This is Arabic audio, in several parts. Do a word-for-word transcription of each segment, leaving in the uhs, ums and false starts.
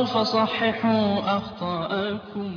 أخطأوا فصححوا أخطاءكم.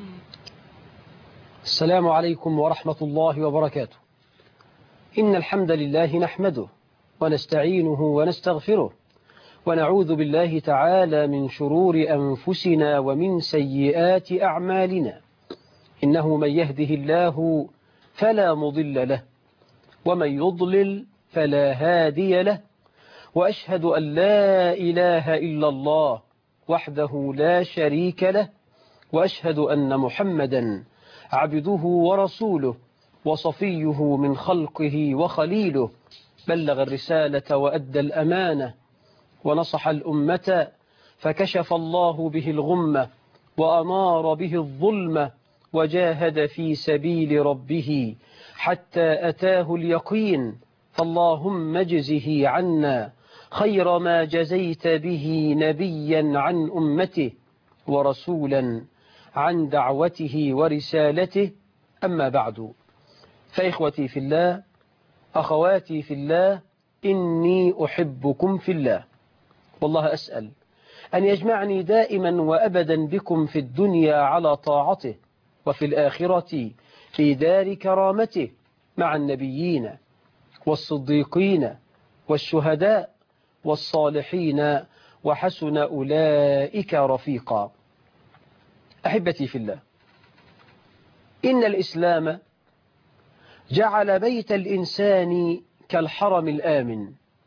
السلام عليكم ورحمة الله وبركاته. إن الحمد لله نحمده ونستعينه ونستغفره ونعوذ بالله تعالى من شرور أنفسنا ومن سيئات أعمالنا. إنه من يهده الله فلا مضل له ومن يضلل فلا هادي له، وأشهد أن لا إله إلا الله وحده لا شريك له، وأشهد أن محمدا عبده ورسوله وصفيه من خلقه وخليله، بلغ الرسالة وأدى الأمانة ونصح الأمة فكشف الله به الغمة وأنار به الظلمة وجاهد في سبيل ربه حتى أتاه اليقين. فاللهم اجزه عنا خير ما جزيت به نبيا عن أمته ورسولا عن دعوته ورسالته. أما بعد، فإخوتي في الله، أخواتي في الله، إني أحبكم في الله، والله أسأل أن يجمعني دائما وأبدا بكم في الدنيا على طاعته، وفي الآخرة في دار كرامته مع النبيين والصديقين والشهداء والصالحين وحسن أولئك رفيقا. أحبتي في الله، إن الإسلام جعل بيت الإنسان كالحرم الآمن.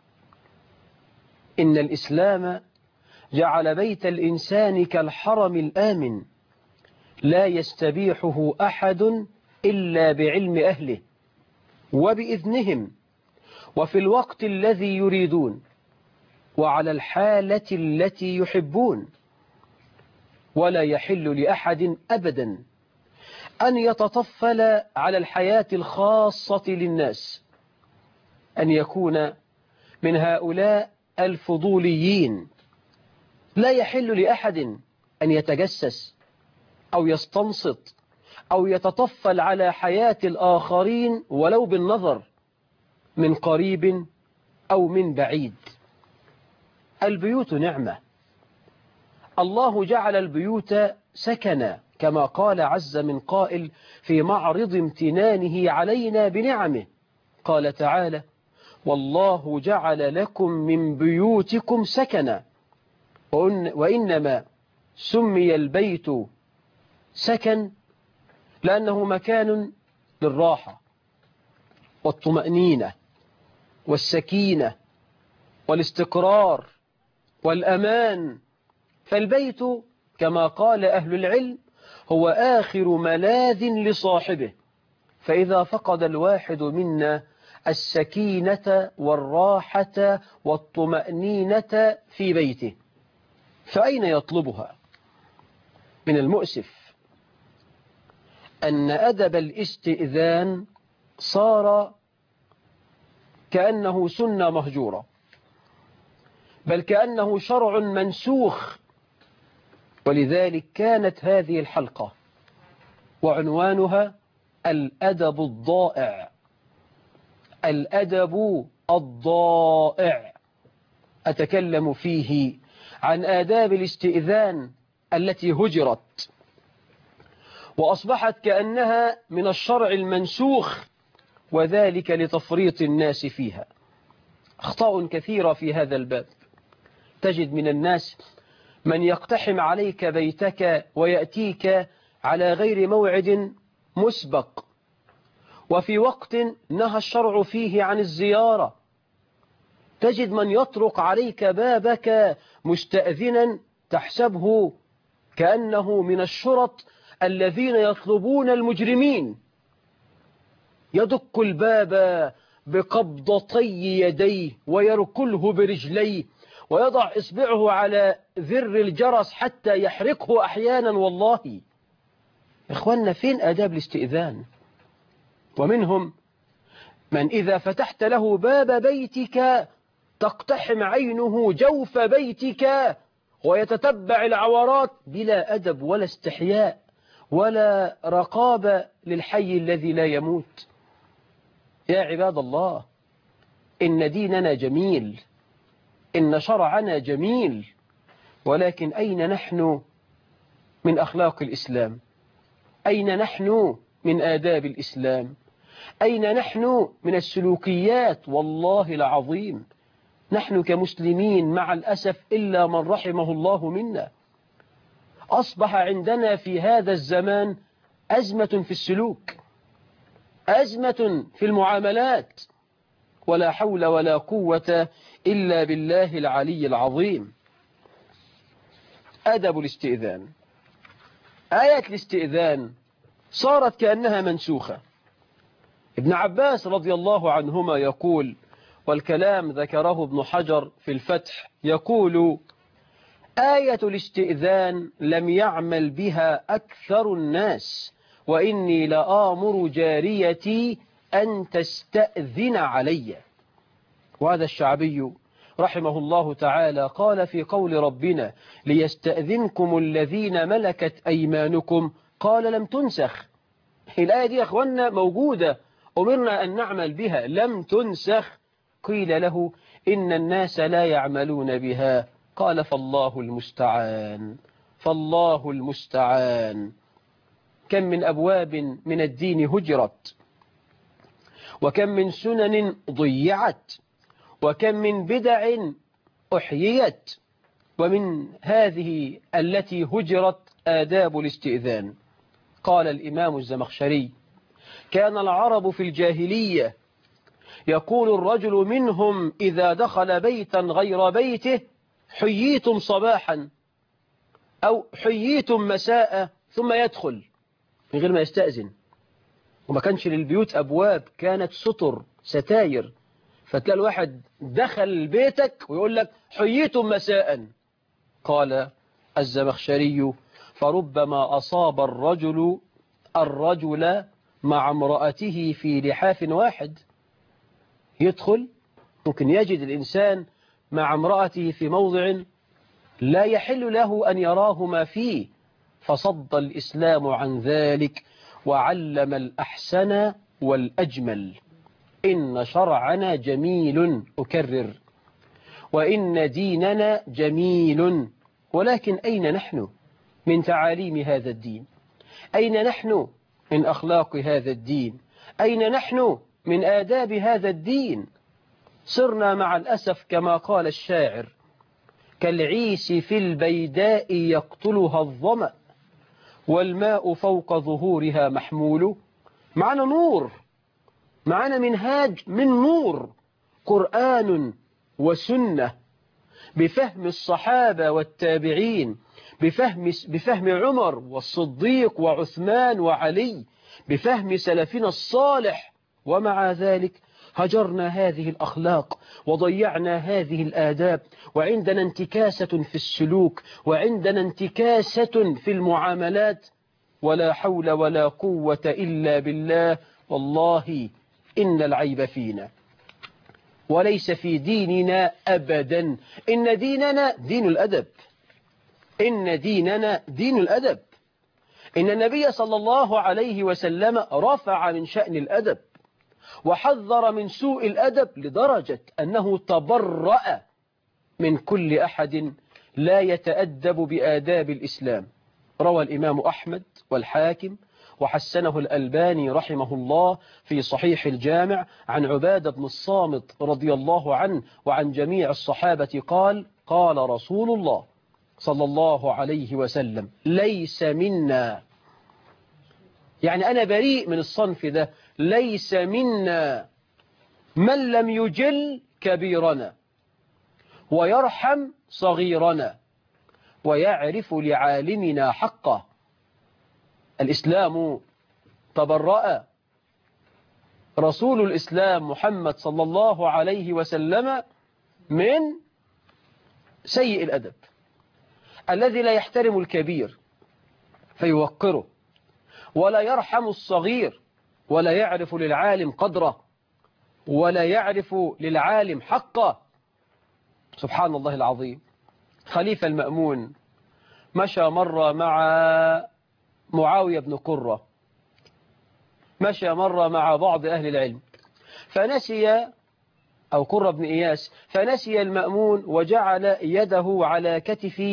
إن الإسلام جعل بيت الإنسان كالحرم الآمن، لا يستبيحه أحد إلا بعلم أهله وبإذنهم وفي الوقت الذي يريدون وعلى الحالة التي يحبون. ولا يحل لأحد أبدا أن يتطفل على الحياة الخاصة للناس، أن يكون من هؤلاء الفضوليين. لا يحل لأحد أن يتجسس أو يستنصت أو يتطفل على حياة الآخرين ولو بالنظر من قريب أو من بعيد. البيوت نعمة، الله جعل البيوت سكنا، كما قال عز من قائل في معرض امتنانه علينا بنعمه، قال تعالى: والله جعل لكم من بيوتكم سكنا، وإنما سمي البيت سكن لأنه مكان للراحة والطمأنينة والسكينة والاستقرار والأمان. فالبيت كما قال أهل العلم هو آخر ملاذ لصاحبه، فإذا فقد الواحد منا السكينة والراحة والطمأنينة في بيته فأين يطلبها؟ من المؤسف أن أدب الاستئذان صار كأنه سنة مهجورة، بل كأنه شرع منسوخ. ولذلك كانت هذه الحلقة وعنوانها الأدب الضائع. الأدب الضائع، أتكلم فيه عن آداب الاستئذان التي هجرت وأصبحت كأنها من الشرع المنسوخ، وذلك لتفريط الناس فيها. أخطاء كثيرة في هذا الباب. تجد من الناس من يقتحم عليك بيتك ويأتيك على غير موعد مسبق، وفي وقت نهى الشرع فيه عن الزيارة. تجد من يطرق عليك بابك مستأذنا تحسبه كأنه من الشرط الذين يطلبون المجرمين، يدق الباب بقبضتي يديه ويركله برجليه ويضع إصبعه على ذر الجرس حتى يحرقه أحيانا. والله إخواننا، فين آداب الاستئذان؟ ومنهم من إذا فتحت له باب بيتك تقتحم عينه جوف بيتك ويتتبع العورات بلا أدب ولا استحياء ولا رقابة للحي الذي لا يموت. يا عباد الله، إن ديننا جميل، إن شرعنا جميل، ولكن أين نحن من أخلاق الإسلام؟ أين نحن من آداب الإسلام؟ أين نحن من السلوكيات؟ والله العظيم نحن كمسلمين مع الأسف إلا من رحمه الله منا أصبح عندنا في هذا الزمان أزمة في السلوك، أزمة في المعاملات، ولا حول ولا قوة إلا بالله العلي العظيم. أدب الاستئذان، آية الاستئذان صارت كأنها منسوخة. ابن عباس رضي الله عنهما يقول، والكلام ذكره ابن حجر في الفتح، يقول: آية الاستئذان لم يعمل بها أكثر الناس، وإني لآمر جاريتي أن تستأذن علي. وهذا الشعبي رحمه الله تعالى قال في قول ربنا: ليستأذنكم الذين ملكت أيمانكم، قال لم تنسخ. الآية دي يا أخوانا موجودة، أمرنا أن نعمل بها، لم تنسخ. قيل له: إن الناس لا يعملون بها، قال: فالله المستعان، فالله المستعان. كم من أبواب من الدين هجرت، وكم من سنن ضيعت، وكم من بدع أحييت، ومن هذه التي هجرت آداب الاستئذان. قال الإمام الزمخشري: كان العرب في الجاهلية يقول الرجل منهم إذا دخل بيتا غير بيته: حييتم صباحا، أو حييتم مساء، ثم يدخل من غير ما يستأذن. وما كانش للبيوت أبواب، كانت سطر ستاير، فتلاقي الواحد دخل بيتك ويقول لك: حييتم مساء. قال الزمخشري: فربما أصاب الرجل الرجل مع امرأته في لحاف واحد. يدخل ممكن يجد الإنسان مع امرأته في موضع لا يحل له أن يراهما فيه، فصد الإسلام عن ذلك وعلم الأحسن والأجمل. إن شرعنا جميل، أكرر، وإن ديننا جميل، ولكن أين نحن من تعاليم هذا الدين؟ أين نحن من أخلاق هذا الدين؟ أين نحن من آداب هذا الدين؟ صرنا مع الأسف كما قال الشاعر: كالعيس في البيداء يقتلها الظمأ، والماء فوق ظهورها محمول. معنا نور، معنا منهاج من نور، قرآن وسنة، بفهم الصحابة والتابعين، بفهم, بفهم عمر والصديق وعثمان وعلي، بفهم سلفنا الصالح. ومع ذلك هجرنا هذه الأخلاق وضيعنا هذه الآداب، وعندنا انتكاسة في السلوك، وعندنا انتكاسة في المعاملات، ولا حول ولا قوة إلا بالله. والله إن العيب فينا وليس في ديننا أبدا. إن ديننا دين الأدب، إن ديننا دين الأدب. إن النبي صلى الله عليه وسلم رفع من شأن الأدب وحذر من سوء الأدب لدرجة أنه تبرأ من كل أحد لا يتأدب بآداب الإسلام. روى الإمام أحمد والحاكم وحسنه الألباني رحمه الله في صحيح الجامع عن عبادة بن الصامت رضي الله عنه وعن جميع الصحابة قال: قال رسول الله صلى الله عليه وسلم: ليس منا، يعني أنا بريء من الصنف ده، ليس منا من لم يجل كبيرنا ويرحم صغيرنا ويعرف لعالمنا حقه. الإسلام تبرأ، رسول الإسلام محمد صلى الله عليه وسلم من سيء الأدب، الذي لا يحترم الكبير فيوقره، ولا يرحم الصغير، ولا يعرف للعالم قدره، ولا يعرف للعالم حقه. سبحان الله العظيم. خليفة المأمون مشى مرة مع معاوية بن قرة، مشى مرة مع بعض أهل العلم، فنسي، أو قرة بن إياس، فنسي المأمون وجعل يده على كتف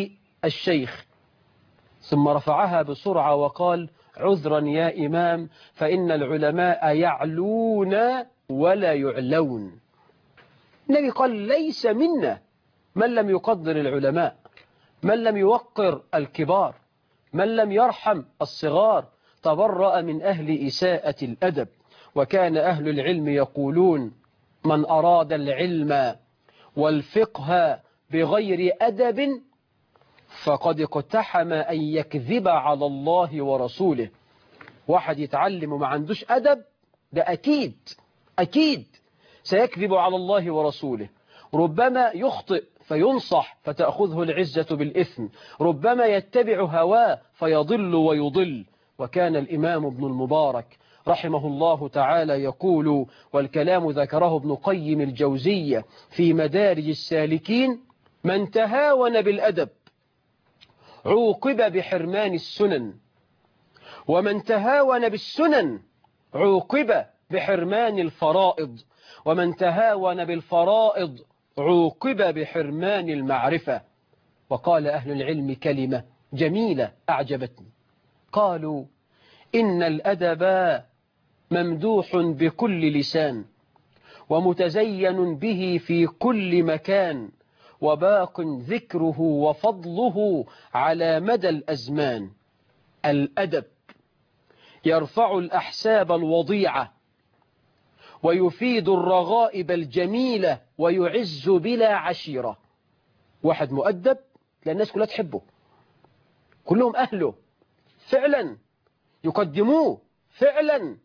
الشيخ، ثم رفعها بسرعة وقال: عذرا يا إمام، فإن العلماء يعلون ولا يعلون. النبي قال: ليس منا من لم يقدر العلماء، من لم يوقر الكبار، من لم يرحم الصغار، تبرأ من أهل إساءة الأدب. وكان أهل العلم يقولون: من أراد العلم والفقه بغير أدب فقد اقتحم أن يكذب على الله ورسوله. واحد يتعلم وما عندوش أدب، ده أكيد أكيد سيكذب على الله ورسوله. ربما يخطئ فينصح فتأخذه العزة بالإثم، ربما يتبع هواه فيضل ويضل. وكان الإمام ابن المبارك رحمه الله تعالى يقول، والكلام ذكره ابن قيم الجوزية في مدارج السالكين: من تهاون بالأدب عوقب بحرمان السنن، ومن تهاون بالسنن عوقب بحرمان الفرائض، ومن تهاون بالفرائض عوقب بحرمان المعرفة. وقال أهل العلم كلمة جميلة أعجبتني، قالوا: إن الأدب ممدوح بكل لسان، ومتزين به في كل مكان، وباق ذكره وفضله على مدى الأزمان. الأدب يرفع الأحساب الوضيعة، ويفيد الرغائب الجميلة، ويعز بلا عشيرة. واحد مؤدب لأن الناس كلها تحبه، كلهم أهله فعلا، يقدموه فعلا.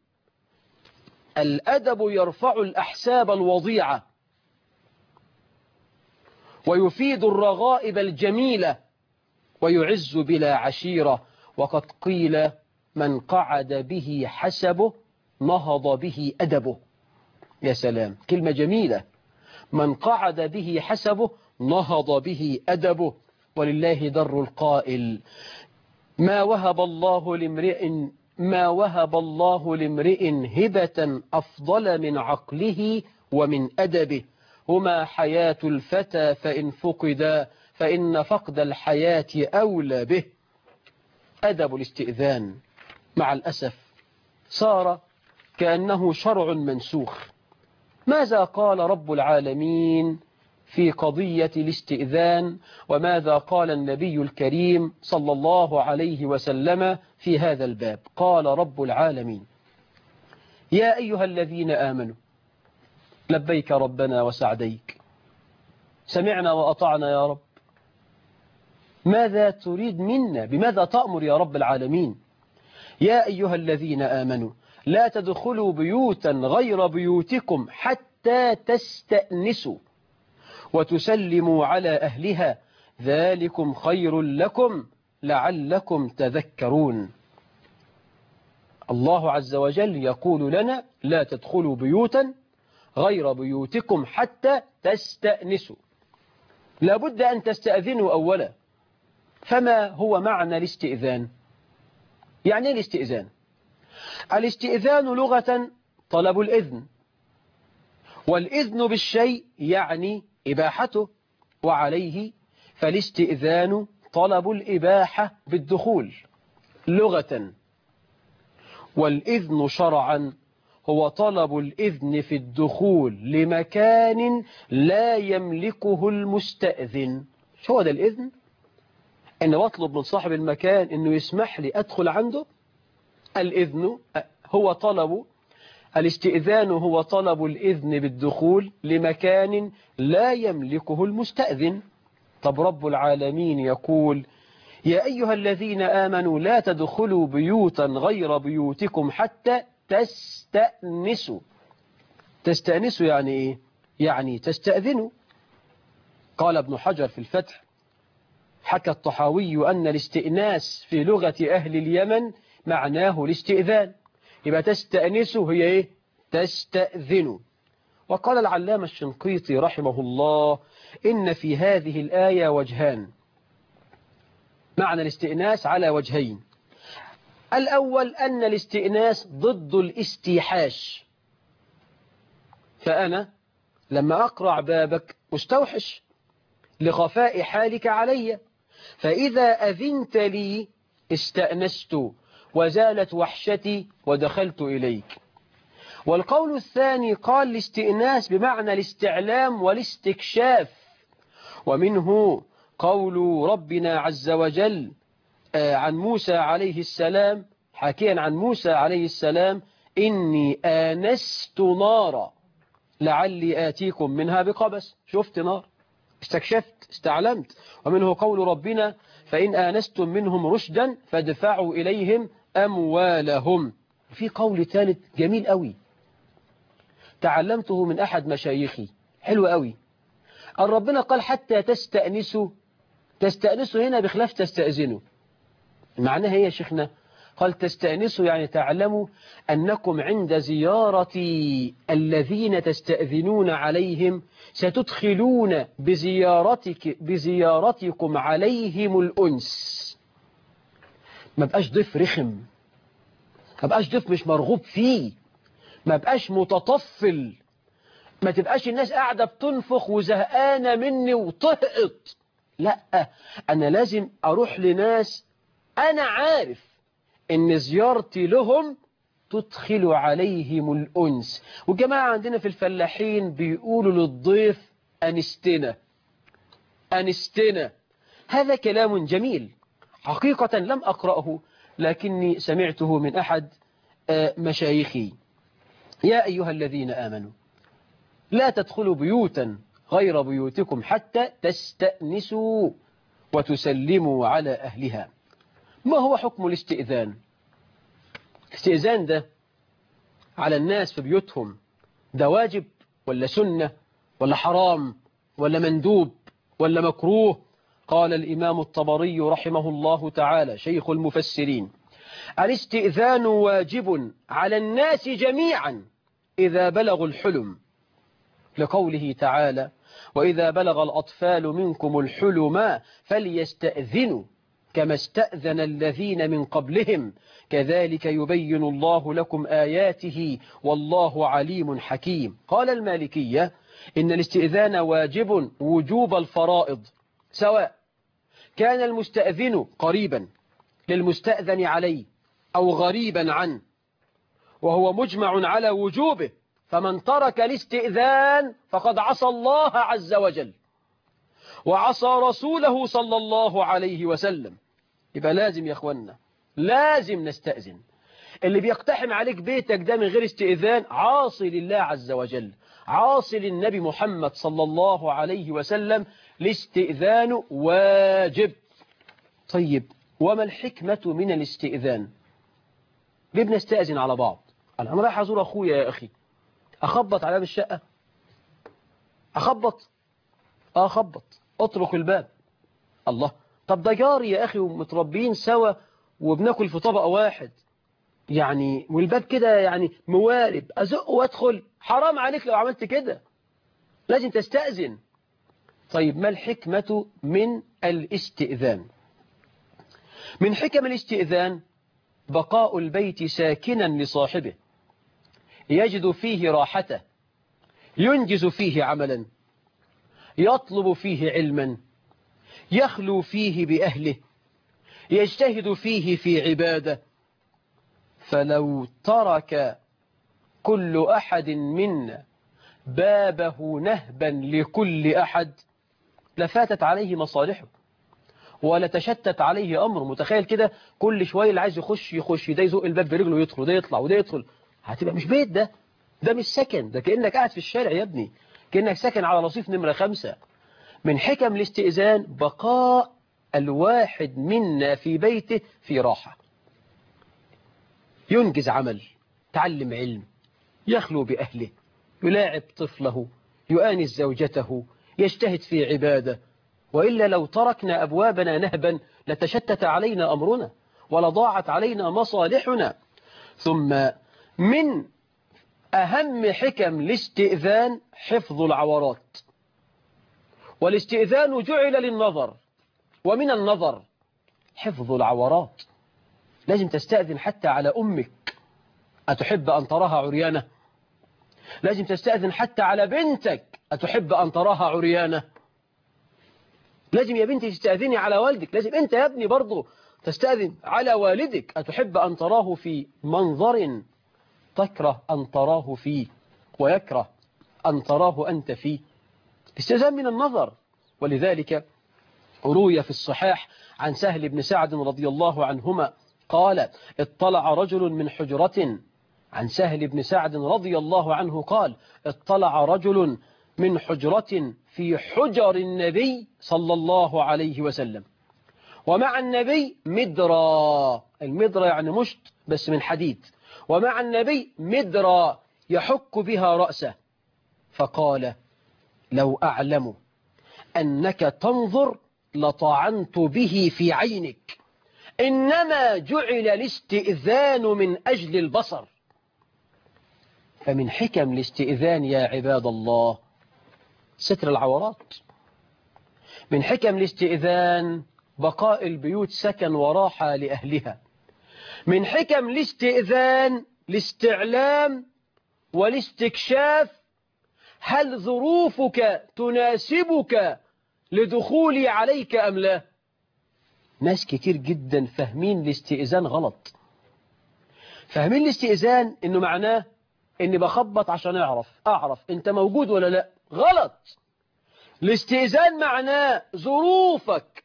الأدب يرفع الأحساب الوضيعة، ويفيد الرغائب الجميلة، ويعز بلا عشيرة. وقد قيل: من قعد به حسبه نهض به أدبه. يا سلام، كلمة جميلة. من قعد به حسبه نهض به أدبه. ولله در القائل: ما وهب الله لامرئ ما وهب الله لامرئ هبة أفضل من عقله ومن أدبه، هما حياة الفتى فإن فقدا فإن فقد الحياة أولى به. أدب الاستئذان مع الأسف صار كأنه شرع منسوخ. ماذا قال رب العالمين في قضية الاستئذان، وماذا قال النبي الكريم صلى الله عليه وسلم في هذا الباب؟ قال رب العالمين: يا أيها الذين آمنوا لبيك ربنا وسعديك، سمعنا وأطعنا يا رب. ماذا تريد منا؟ بماذا تأمر يا رب العالمين؟ يا أيها الذين آمنوا لا تدخلوا بيوتا غير بيوتكم حتى تستأنسوا وتسلموا على أهلها، ذلكم خير لكم لعلكم تذكرون. الله عز وجل يقول لنا: لا تدخلوا بيوتا غير بيوتكم حتى تستأنسوا. لابد أن تستأذنوا أولا. فما هو معنى الاستئذان؟ يعني ايه الاستئذان؟ الاستئذان لغة طلب الإذن، والإذن بالشيء يعني إباحته، وعليه فالاستئذان طلب الإباحة بالدخول لغة. والإذن شرعا هو طلب الإذن في الدخول لمكان لا يملكه المستأذن. شو هو ده الإذن؟ إن بطلب من صاحب المكان إنه يسمح لي أدخل عنده. الإذن هو طلب الاستئذان هو طلب الإذن بالدخول لمكان لا يملكه المستأذن. طب رب العالمين يقول: يا أيها الذين آمنوا لا تدخلوا بيوتا غير بيوتكم حتى تستأنسوا. تستأنسوا يعني إيه؟ يعني تستأذنوا. قال ابن حجر في الفتح: حكى الطحاوي أن الاستئناس في لغة أهل اليمن معناه الاستئذان. يبقى تستأنسوا هي إيه؟ تستأذنوا. وقال العلامة الشنقيطي رحمه الله: إن في هذه الآية وجهان. معنى الاستئناس على وجهين. الأول أن الاستئناس ضد الاستيحاش، فأنا لما أقرع بابك مستوحش لخفاء حالك علي، فإذا أذنت لي استأنست وزالت وحشتي ودخلت إليك. والقول الثاني قال الاستئناس بمعنى الاستعلام والاستكشاف، ومنه قول ربنا عز وجل عن موسى عليه السلام، حكيا عن موسى عليه السلام: إني آنست نارا لعلي آتيكم منها بقبس. شفت نار، استكشفت، استعلمت. ومنه قول ربنا: فإن آنستم منهم رشدا فادفعوا إليهم أموالهم. في قول ثالث جميل قوي تعلمته من أحد مشايخي، حلو قوي. ربنا قال حتى تستأنسوا. تستأنسوا هنا بخلاف تستأذنوا. معناها هي يا شيخنا؟ قال تستأنسوا يعني تعلموا أنكم عند زيارة الذين تستأذنون عليهم ستدخلون بزيارتك بزيارتكم عليهم الأنس. ما بقاش ضيف رخم، ما بقاش ضيف مش مرغوب فيه، ما بقاش متطفل، ما تبقاش الناس قاعدة بتنفخ وزهقانة مني وطهقت. لا، أنا لازم أروح لناس أنا عارف إن زيارتي لهم تدخل عليهم الأنس. والجماعة عندنا في الفلاحين بيقولوا للضيف أنستنا أنستنا. هذا كلام جميل حقيقة لم أقرأه، لكني سمعته من أحد مشايخي. يا أيها الذين آمنوا لا تدخلوا بيوتا غير بيوتكم حتى تستأنسوا وتسلموا على أهلها. ما هو حكم الاستئذان؟ الاستئذان ده على الناس في بيوتهم ده واجب ولا سنة ولا حرام ولا مندوب ولا مكروه؟ قال الإمام الطبري رحمه الله تعالى شيخ المفسرين: الاستئذان واجب على الناس جميعا إذا بلغوا الحلم، لقوله تعالى: وإذا بلغ الأطفال منكم الحلم فليستأذنوا كما استأذن الذين من قبلهم كذلك يبين الله لكم آياته والله عليم حكيم. قال المالكية إن الاستئذان واجب وجوب الفرائض، سواء كان المستأذن قريبا للمستأذن عليه أو غريبا عنه، وهو مجمع على وجوبه، فمن ترك الاستئذان فقد عصى الله عز وجل وعصى رسوله صلى الله عليه وسلم. يبقى لازم يا أخوانا، لازم نستأذن. اللي بيقتحم عليك بيتك ده من غير استئذان عاصي لله عز وجل، عاصي للنبي محمد صلى الله عليه وسلم. الاستئذان واجب. طيب، وما الحكمة من الاستئذان؟ ليه بنستأذن على بعض؟ أنا رايح أزور أخويا يا أخي، أخبط على باب الشقة؟ أخبط؟ آه أخبط، أطرق الباب. الله، طب ده جاري يا أخي ومتربيين سوا وبناكل في طبق واحد يعني، والباب كده يعني موارب، أزق وأدخل؟ حرام عليك لو عملت كده، لازم تستأذن. طيب، ما الحكمة من الاستئذان؟ من حكم الاستئذان بقاء البيت ساكنا لصاحبه، يجد فيه راحته، ينجز فيه عملا، يطلب فيه علما، يخلو فيه بأهله، يجتهد فيه في عبادة. فلو ترك كل أحد منا بابه نهبا لكل أحد لفاتت عليه مصالحه ولتشتت عليه أمر. متخيل كده كل شوية اللي عايز يخش يخش، ده يزق الباب برجله يدخل وده يطلع وده يدخل، هتبقى مش بيت، ده ده مش سكن، ده كأنك قاعد في الشارع يا ابني، كأنك ساكن على رصيف نمرة خمسة. من حكم الاستئذان بقاء الواحد منا في بيته في راحة، ينجز عمل، تعلم علم، يخلو بأهله، يلاعب طفله، يؤانس زوجته، يجتهد في عبادة. وإلا لو تركنا أبوابنا نهبا لتشتت علينا أمرنا ولضاعت علينا مصالحنا. ثم من أهم حكم الاستئذان حفظ العورات، والاستئذان جعل للنظر، ومن النظر حفظ العورات. لازم تستأذن حتى على أمك، أتحب أن تراها عريانة؟ لازم تستأذن حتى على بنتك، أتحب أن تراها عريانة؟ لازم يا بنتي تستأذني على والدك، لازم أنت يا ابني برضه تستأذن على والدك. أتحب أن تراه في منظر تكره أن تراه فيه ويكره أن تراه أنت فيه؟ استئذان من النظر. ولذلك روي في الصحاح عن سهل بن سعد رضي الله عنهما قال اطلع رجل من حجرة عن سهل بن سعد رضي الله عنه قال اطلع رجل من حجرة في حجر النبي صلى الله عليه وسلم، ومع النبي مدرى، المدرى يعني مشط بس من حديد، ومع النبي مدرى يحك بها رأسه، فقال لو أعلم أنك تنظر لطعنت به في عينك، إنما جعل الاستئذان من أجل البصر. فمن حكم الاستئذان يا عباد الله ستر العورات، من حكم الاستئذان بقاء البيوت سكن وراحة لأهلها، من حكم الاستئذان الاستعلام والاستكشاف هل ظروفك تناسبك لدخولي عليك أم لا. ناس كتير جدا فاهمين الاستئذان غلط، فاهمين الاستئذان انه معناه اني بخبط عشان اعرف اعرف انت موجود ولا لا. غلط. الاستئذان معناه ظروفك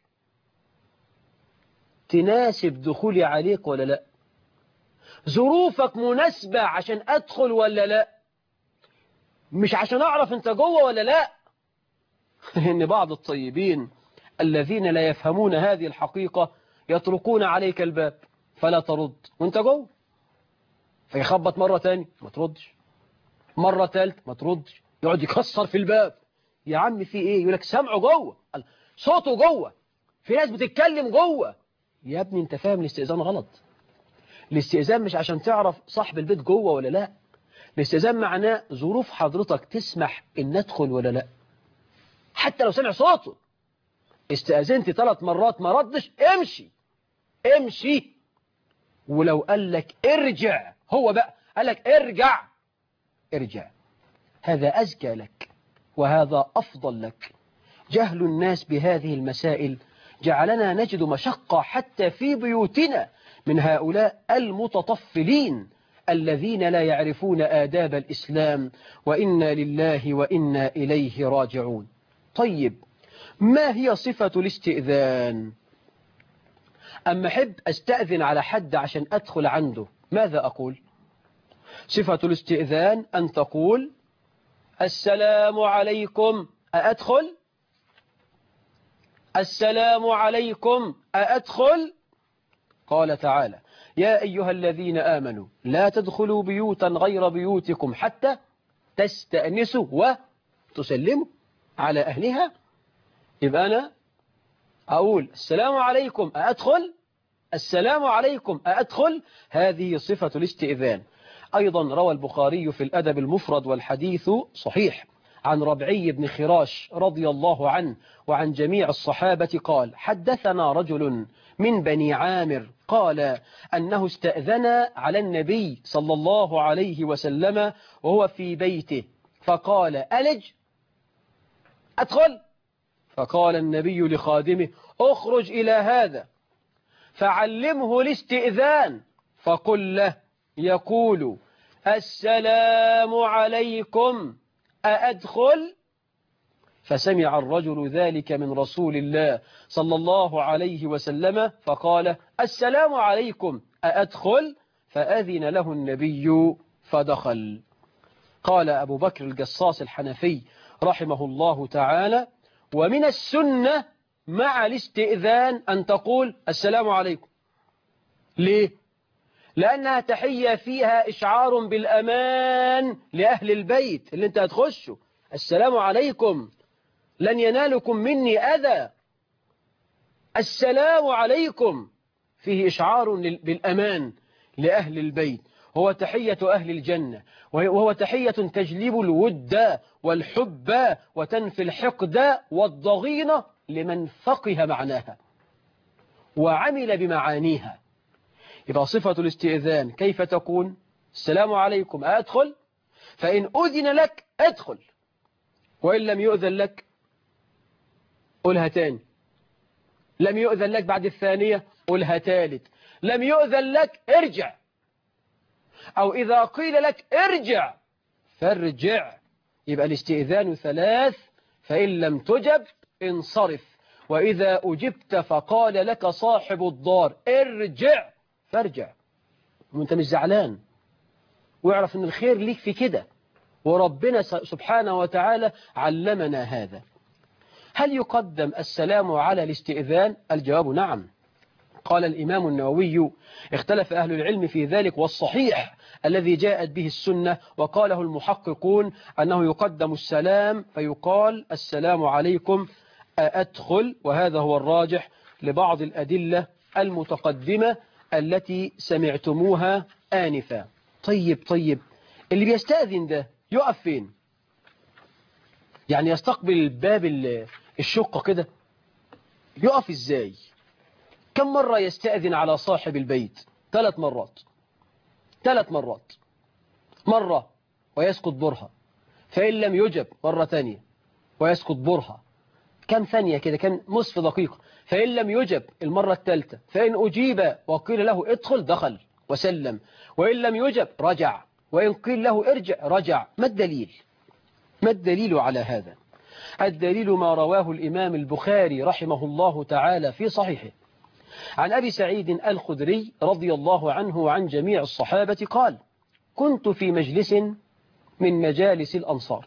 تناسب دخولي عليك ولا لا، ظروفك مناسبة عشان ادخل ولا لا، مش عشان اعرف انت جوه ولا لا. ان بعض الطيبين الذين لا يفهمون هذه الحقيقة يطرقون عليك الباب فلا ترد وانت جوه، فيخبط مرة تاني ما تردش، مرة ثالث ما تردش، يقعد يكسر في الباب. يا عم في ايه؟ يقول لك سمعه جوه، صوته جوه، في ناس بتتكلم جوه. يا ابني انت فاهم الاستئذان غلط. الاستئذان مش عشان تعرف صاحب البيت جوه ولا لا، الاستئذان معناه ظروف حضرتك تسمح ان ادخل ولا لا. حتى لو سمع صوته استأذنت ثلاث مرات ما ردش، امشي امشي. ولو قال لك ارجع، هو بقى قال لك ارجع ارجع، هذا أزكى لك وهذا أفضل لك. جهل الناس بهذه المسائل جعلنا نجد مشقة حتى في بيوتنا من هؤلاء المتطفلين الذين لا يعرفون آداب الإسلام، وإنا لله وإنا إليه راجعون. طيب ما هي صفة الاستئذان؟ أما أحب أستأذن على حد عشان أدخل عنده ماذا أقول؟ صفة الاستئذان أن تقول السلام عليكم أأدخل؟ السلام عليكم أأدخل؟ قال تعالى يا أيها الذين آمنوا لا تدخلوا بيوتا غير بيوتكم حتى تستأنسوا وتسلموا على أهلها. يبقى أنا أقول السلام عليكم أأدخل؟ السلام عليكم أأدخل؟ هذه صفة الاستئذان. أيضا روى البخاري في الأدب المفرد والحديث صحيح عن ربعي بن خراش رضي الله عنه وعن جميع الصحابة قال حدثنا رجل من بني عامر قال أنه استأذن على النبي صلى الله عليه وسلم وهو في بيته فقال ألج أدخل؟ فقال النبي لخادمه اخرج إلى هذا فعلمه الاستئذان فقل له يقول السلام عليكم أأدخل؟ فسمع الرجل ذلك من رسول الله صلى الله عليه وسلم فقال السلام عليكم أأدخل؟ فأذن له النبي فدخل. قال أبو بكر الجصاص الحنفي رحمه الله تعالى ومن السنة مع الاستئذان أن تقول السلام عليكم. ليه؟ لأنها تحية فيها إشعار بالأمان لأهل البيت اللي انت هتخشه. السلام عليكم لن ينالكم مني أذى. السلام عليكم فيه إشعار بالأمان لأهل البيت، هو تحية أهل الجنة، وهو تحية تجلب الود والحب وتنفي الحقد والضغينة لمن فقه معناها وعمل بمعانيها. يبقى صفة الاستئذان كيف تكون؟ السلام عليكم أدخل؟ فإن أذن لك أدخل، وإن لم يؤذن لك قلها تاني لم يؤذن لك بعد الثانية قلها ثالث. لم يؤذن لك ارجع. أو إذا قيل لك ارجع فارجع. يبقى الاستئذان ثلاث، فإن لم تجب انصرف. وإذا أجبت فقال لك صاحب الدار ارجع فارجع، وانت مش زعلان، واعرف ان الخير ليك في كده، وربنا سبحانه وتعالى علمنا هذا. هل يقدم السلام على الاستئذان؟ الجواب نعم. قال الإمام النووي اختلف أهل العلم في ذلك، والصحيح الذي جاءت به السنة وقاله المحققون أنه يقدم السلام فيقال السلام عليكم أدخل، وهذا هو الراجح لبعض الأدلة المتقدمة التي سمعتموها آنفا. طيب طيب اللي بيستأذن ده يقف فين؟ يعني يستقبل الباب الشقة كده، يقف ازاي؟ كم مرة يستأذن على صاحب البيت؟ ثلاث مرات. ثلاث مرات. مرة ويسقط برها، فإن لم يجب مرة ثانية ويسقط برها. كم ثانية كده؟ كم نصف دقيقة. فإن لم يجب المرة الثالثة، فإن أجيب وقيل له ادخل دخل وسلم، وإن لم يجب رجع، وإن قيل له ارجع رجع. ما الدليل؟ ما الدليل على هذا؟ الدليل ما رواه الإمام البخاري رحمه الله تعالى في صحيحه عن أبي سعيد الخدري رضي الله عنه وعن جميع الصحابة قال: كنت في مجلس من مجالس الأنصار،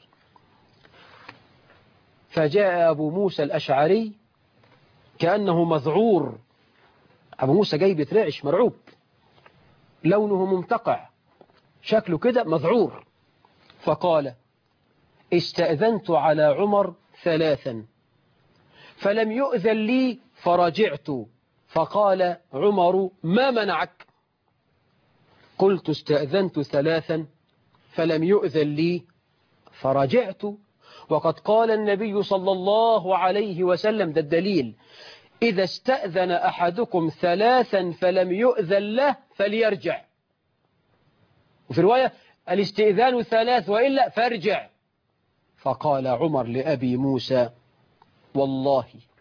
فجاء أبو موسى الأشعري كأنه مذعور. أبو موسى جاي بيترعش مرعوب، لونه ممتقع، شكله كده مذعور. فقال: استأذنت على عمر ثلاثا فلم يؤذن لي فرجعت، فقال عمر: ما منعك؟ قلت: استأذنت ثلاثا فلم يؤذن لي فرجعت، وقد قال النبي صلى الله عليه وسلم، ده الدليل: إذا استأذن أحدكم ثلاثا فلم يؤذن له فليرجع. وفي رواية: الاستئذان ثلاث وإلا فارجع. فقال عمر لأبي موسى: والله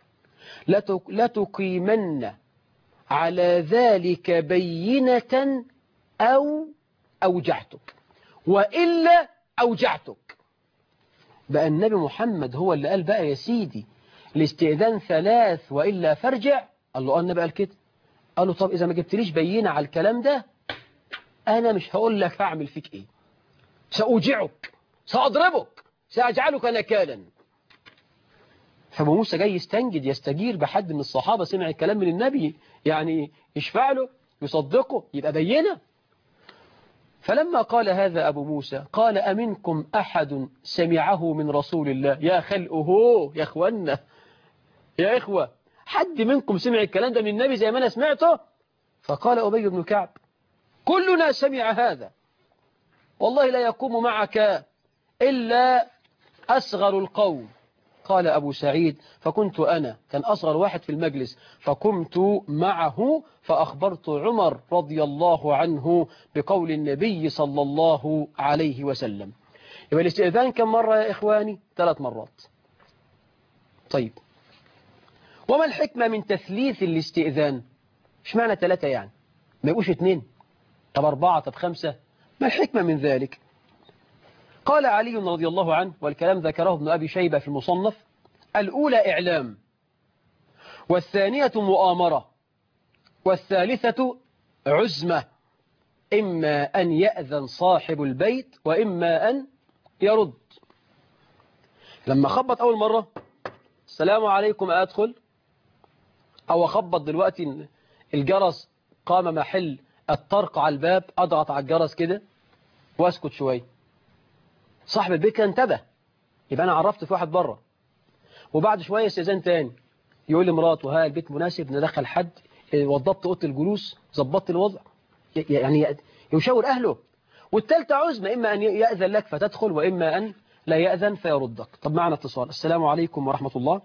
لتقيمن على ذلك بينة أو أوجعتك، وإلا أوجعتك. بقى النبي محمد هو اللي قال بقى يا سيدي الاستئذان ثلاث وإلا فارجع؟ قال له النبي قال كده. قال له: طب إذا ما جبتليش بينة على الكلام ده أنا مش هقول لك هعمل فيك إيه، سأوجعك، سأضربك، سأجعلك نكالا. فابو موسى جاي يستنجد يستجير بحد من الصحابة سمع الكلام من النبي، يعني يشفع له يصدقه يبقى بينه. فلما قال هذا أبو موسى قال: أمنكم أحد سمعه من رسول الله؟ يا خلقه يا أخوانا يا إخوة، حد منكم سمع الكلام ده من النبي زي ما أنا سمعته؟ فقال أبي بن كعب: كلنا سمع هذا، والله لا يقوم معك إلا أصغر القوم. قال أبو سعيد: فكنت أنا، كان أصغر واحد في المجلس، فقمت معه فأخبرت عمر رضي الله عنه بقول النبي صلى الله عليه وسلم. يبقى الاستئذان كم مرة يا إخواني؟ ثلاث مرات. طيب، وما الحكمة من تثليث الاستئذان؟ مش معنى ثلاثة يعني ما يبقوش اثنين، طب أربعة، طب خمسة؟ ما الحكمة من ذلك؟ قال علي رضي الله عنه، والكلام ذكره ابن أبي شيبة في المصنف: الأولى إعلام، والثانية مؤامرة، والثالثة عزمة، إما أن يأذن صاحب البيت وإما أن يرد. لما خبط أول مرة السلام عليكم أدخل، أو خبط دلوقتي الجرس قام محل الطرق على الباب، أضغط على الجرس كده واسكت شوية، صاحب البيت كان انتبه، يبقى أنا عرفت في واحد بره. وبعد شوية استئذان تاني، يقول لمراته: ها البيت مناسب ندخل حد، وضبط اوضه الجلوس، ظبطت الوضع، يعني يشاور أهله. والثالثة عزمة، إما أن يأذن لك فتدخل وإما أن لا يأذن فيردك. طب معنا اتصال. السلام عليكم ورحمة الله.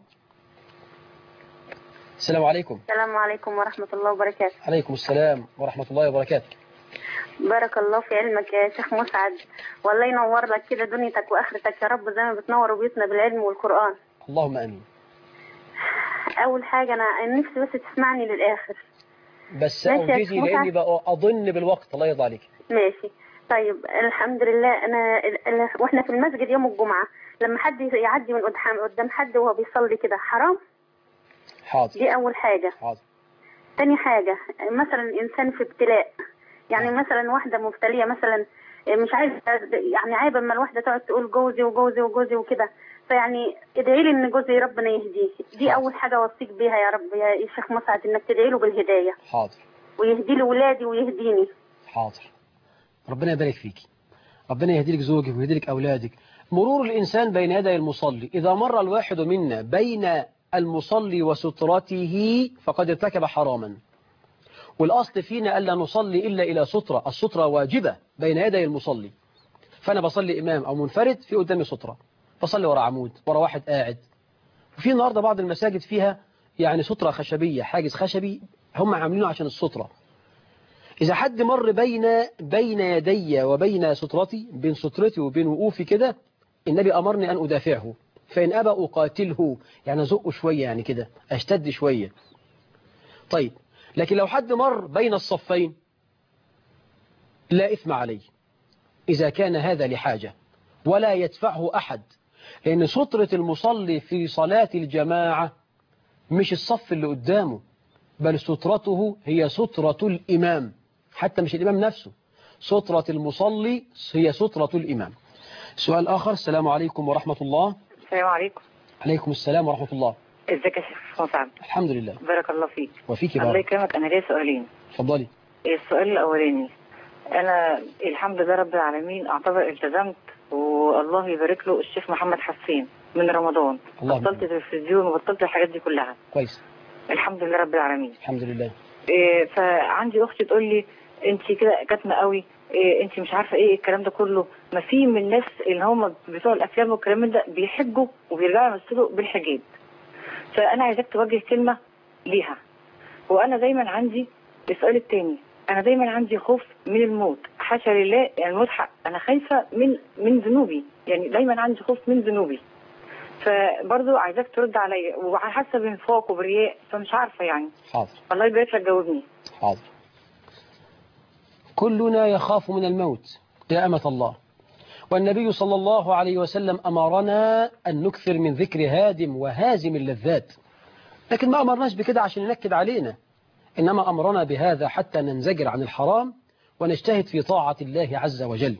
السلام عليكم. السلام عليكم ورحمة الله وبركاته. عليكم السلام ورحمة الله وبركاته. بارك الله في علمك يا شيخ مسعد، والله ينور لك كده دنيتك وآخرتك يا رب، زي ما بتنور بيوتنا بالعلم والقرآن. اللهم آمين. اول حاجه انا نفسي بس تسمعني للاخر. بس ماشي يا أوجدي شيخ لأني متعب. بقى أظن بالوقت. الله يرضى عليك. ماشي. طيب الحمد لله. انا ال- ال- واحنا في المسجد يوم الجمعه لما حد يعدي من قدام قدام حد وهو بيصلي كده حرام؟ حاضر. دي اول حاجه. حاضر. تاني حاجه مثلا انسان في ابتلاء، يعني نعم. مثلا واحده مبتليه مثلا مش عايزه، يعني عيب اما الواحده تقعد تقول جوزي وجوزي وجوزي وكده، فيعني ادعي لي ان جوزي ربنا يهديه. دي حاضر. اول حاجه اوصيك بيها يا رب يا شيخ مسعد، انك تدعي له بالهدايه حاضر. ويهدي لي ولادي ويهديني. حاضر. ربنا يبارك فيكي. ربنا يهدي لك زوجك ويهدي لك أولادك. مرور الإنسان بين يدي المصلي، إذا مر الواحد منا بين المصلي وسترته فقد ارتكب حراما. والأصل فينا ألا نصلي إلا إلى سترة، السترة واجبة بين يدي المصلي. فأنا بصلي إمام أو منفرد في قدامي سترة، بصلي ورا عمود ورا واحد قاعد. وفي النهاردة بعض المساجد فيها يعني سترة خشبية، حاجز خشبي هم عاملينه عشان السترة. إذا حد مر بين بين يدي وبين سترتي، بين سترتي وبين وقوفي كده، النبي أمرني أن أدافعه، فإن أبى أقاتله، يعني أزقه شوية، يعني كده أشتد شوية. طيب لكن لو حد مر بين الصفين لا إثم عليه إذا كان هذا لحاجة، ولا يدفعه أحد، لأن سترة المصلي في صلاة الجماعة مش الصف اللي قدامه، بل سترته هي سترة الإمام، حتى مش الإمام نفسه، سترة المصلي هي سترة الإمام. سؤال آخر. السلام عليكم ورحمة الله. السلام عليكم. عليكم السلام ورحمة الله. ازيك يا شيخ مسعد؟ الحمد لله. بارك الله فيك. وفيك الله بارك. يكرمك. انا ليا سؤالين. اتفضلي. السؤال الاولاني، انا الحمد لله رب العالمين اعتبر التزمت، والله يبارك له الشيخ محمد حسين من رمضان. اللهم بطلت تلفزيون وبطلت الحاجات دي كلها. كويس. الحمد لله رب العالمين. الحمد لله. إيه، فعندي اختي تقول لي انت كده كاتمه قوي، إيه انت مش عارفه ايه الكلام ده كله. ما في من الناس اللي هم بتوع الافلام والكلام ده بيحجوا وبيرجعوا يمثلوا بالحجاب. فانا عايزاك توجه كلمه ليها. وانا دايما عندي السؤال الثاني، انا دايما عندي خوف من الموت، حاشا لله، يعني الموت حق، انا خايفه من من ذنوبي، يعني دايما عندي خوف من ذنوبي. فبرضه عايزاك ترد عليا، وحاسه بانفاق وبرياء، فمش عارفه يعني. حاضر. الله يبارك لك، جاوبني. حاضر. كلنا يخاف من الموت يا أمة الله، والنبي صلى الله عليه وسلم أمرنا أن نكثر من ذكر هادم وهازم اللذات، لكن ما أمرناش بكده عشان ينكد علينا، إنما أمرنا بهذا حتى ننزجر عن الحرام ونجتهد في طاعة الله عز وجل.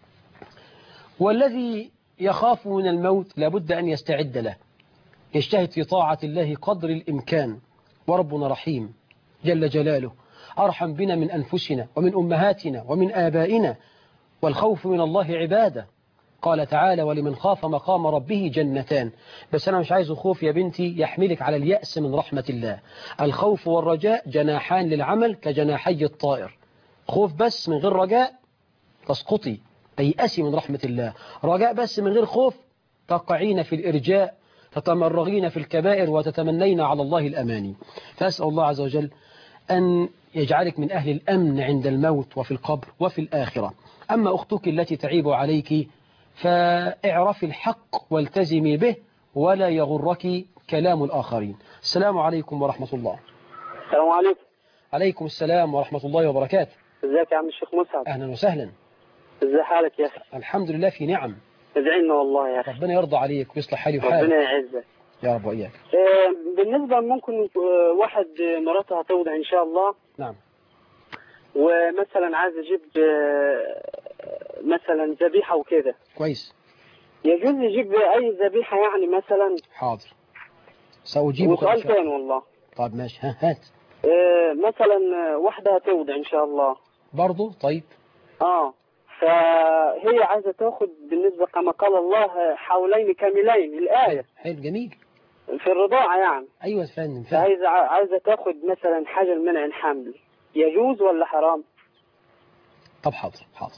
والذي يخاف من الموت لابد أن يستعد له، يجتهد في طاعة الله قدر الإمكان، وربنا رحيم جل جلاله أرحم بنا من أنفسنا ومن أمهاتنا ومن آبائنا، والخوف من الله عبادة. قال تعالى ولمن خاف مقام ربه جنتان. بس أنا مش عايز خوف يا بنتي يحملك على اليأس من رحمة الله. الخوف والرجاء جناحان للعمل كجناحي الطائر، خوف بس من غير رجاء تسقطي تيأسي من رحمة الله، رجاء بس من غير خوف تقعين في الإرجاء، تتمرغين في الكبائر وتتمنين على الله الأماني. فأسأل الله عز وجل أن يجعلك من أهل الأمن عند الموت وفي القبر وفي الآخرة. أما أختك التي تعيب عليك فاعرفي الحق والتزمي به ولا يغرك كلام الآخرين. السلام عليكم ورحمة الله. السلام عليكم. عليكم السلام ورحمة الله وبركاته. ازيك يا عم الشيخ مسعد؟ أهلا وسهلا. ازي حالك يا أخي؟ الحمد لله في نعم. ادعي لنا والله يا أخي. ربنا يرضى عليك ويصلح حالي وحالك. ربنا يعزك يا رب وإياك. آه، بالنسبة ممكن آه، واحد آه، مراته هتوضع إن شاء الله. نعم. ومثلا عايز يجيب آه، مثلا ذبيحة وكده. كويس. يجوز يجيب أي ذبيحة يعني مثلا؟ حاضر سأجيبك. وسؤال ثاني والله. طيب ماشي، ها هات. آه، مثلا آه، واحدة هتوضع إن شاء الله. برضو طيب. اه فهي عايزة تاخد بالنسبة كما قال الله حولين كاملين الآية. حلو جميل. في الرضاعة يعني. أيوة فندم فندم. عايزة عايزة تاخد مثلا حاجة لمنع الحمل، يجوز ولا حرام؟ طب حاضر حاضر.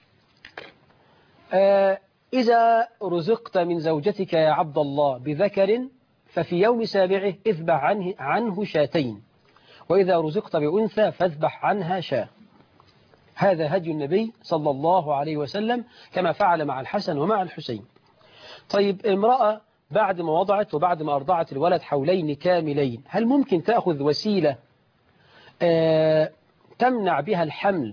آه إذا رزقت من زوجتك يا عبد الله بذكر ففي يوم سابعه اذبح عنه, عنه شاتين، وإذا رزقت بأنثى فاذبح عنها شاة. هذا هدي النبي صلى الله عليه وسلم كما فعل مع الحسن ومع الحسين. طيب امرأة بعد ما وضعت وبعد ما أرضعت الولد حولين كاملين، هل ممكن تأخذ وسيلة آه تمنع بها الحمل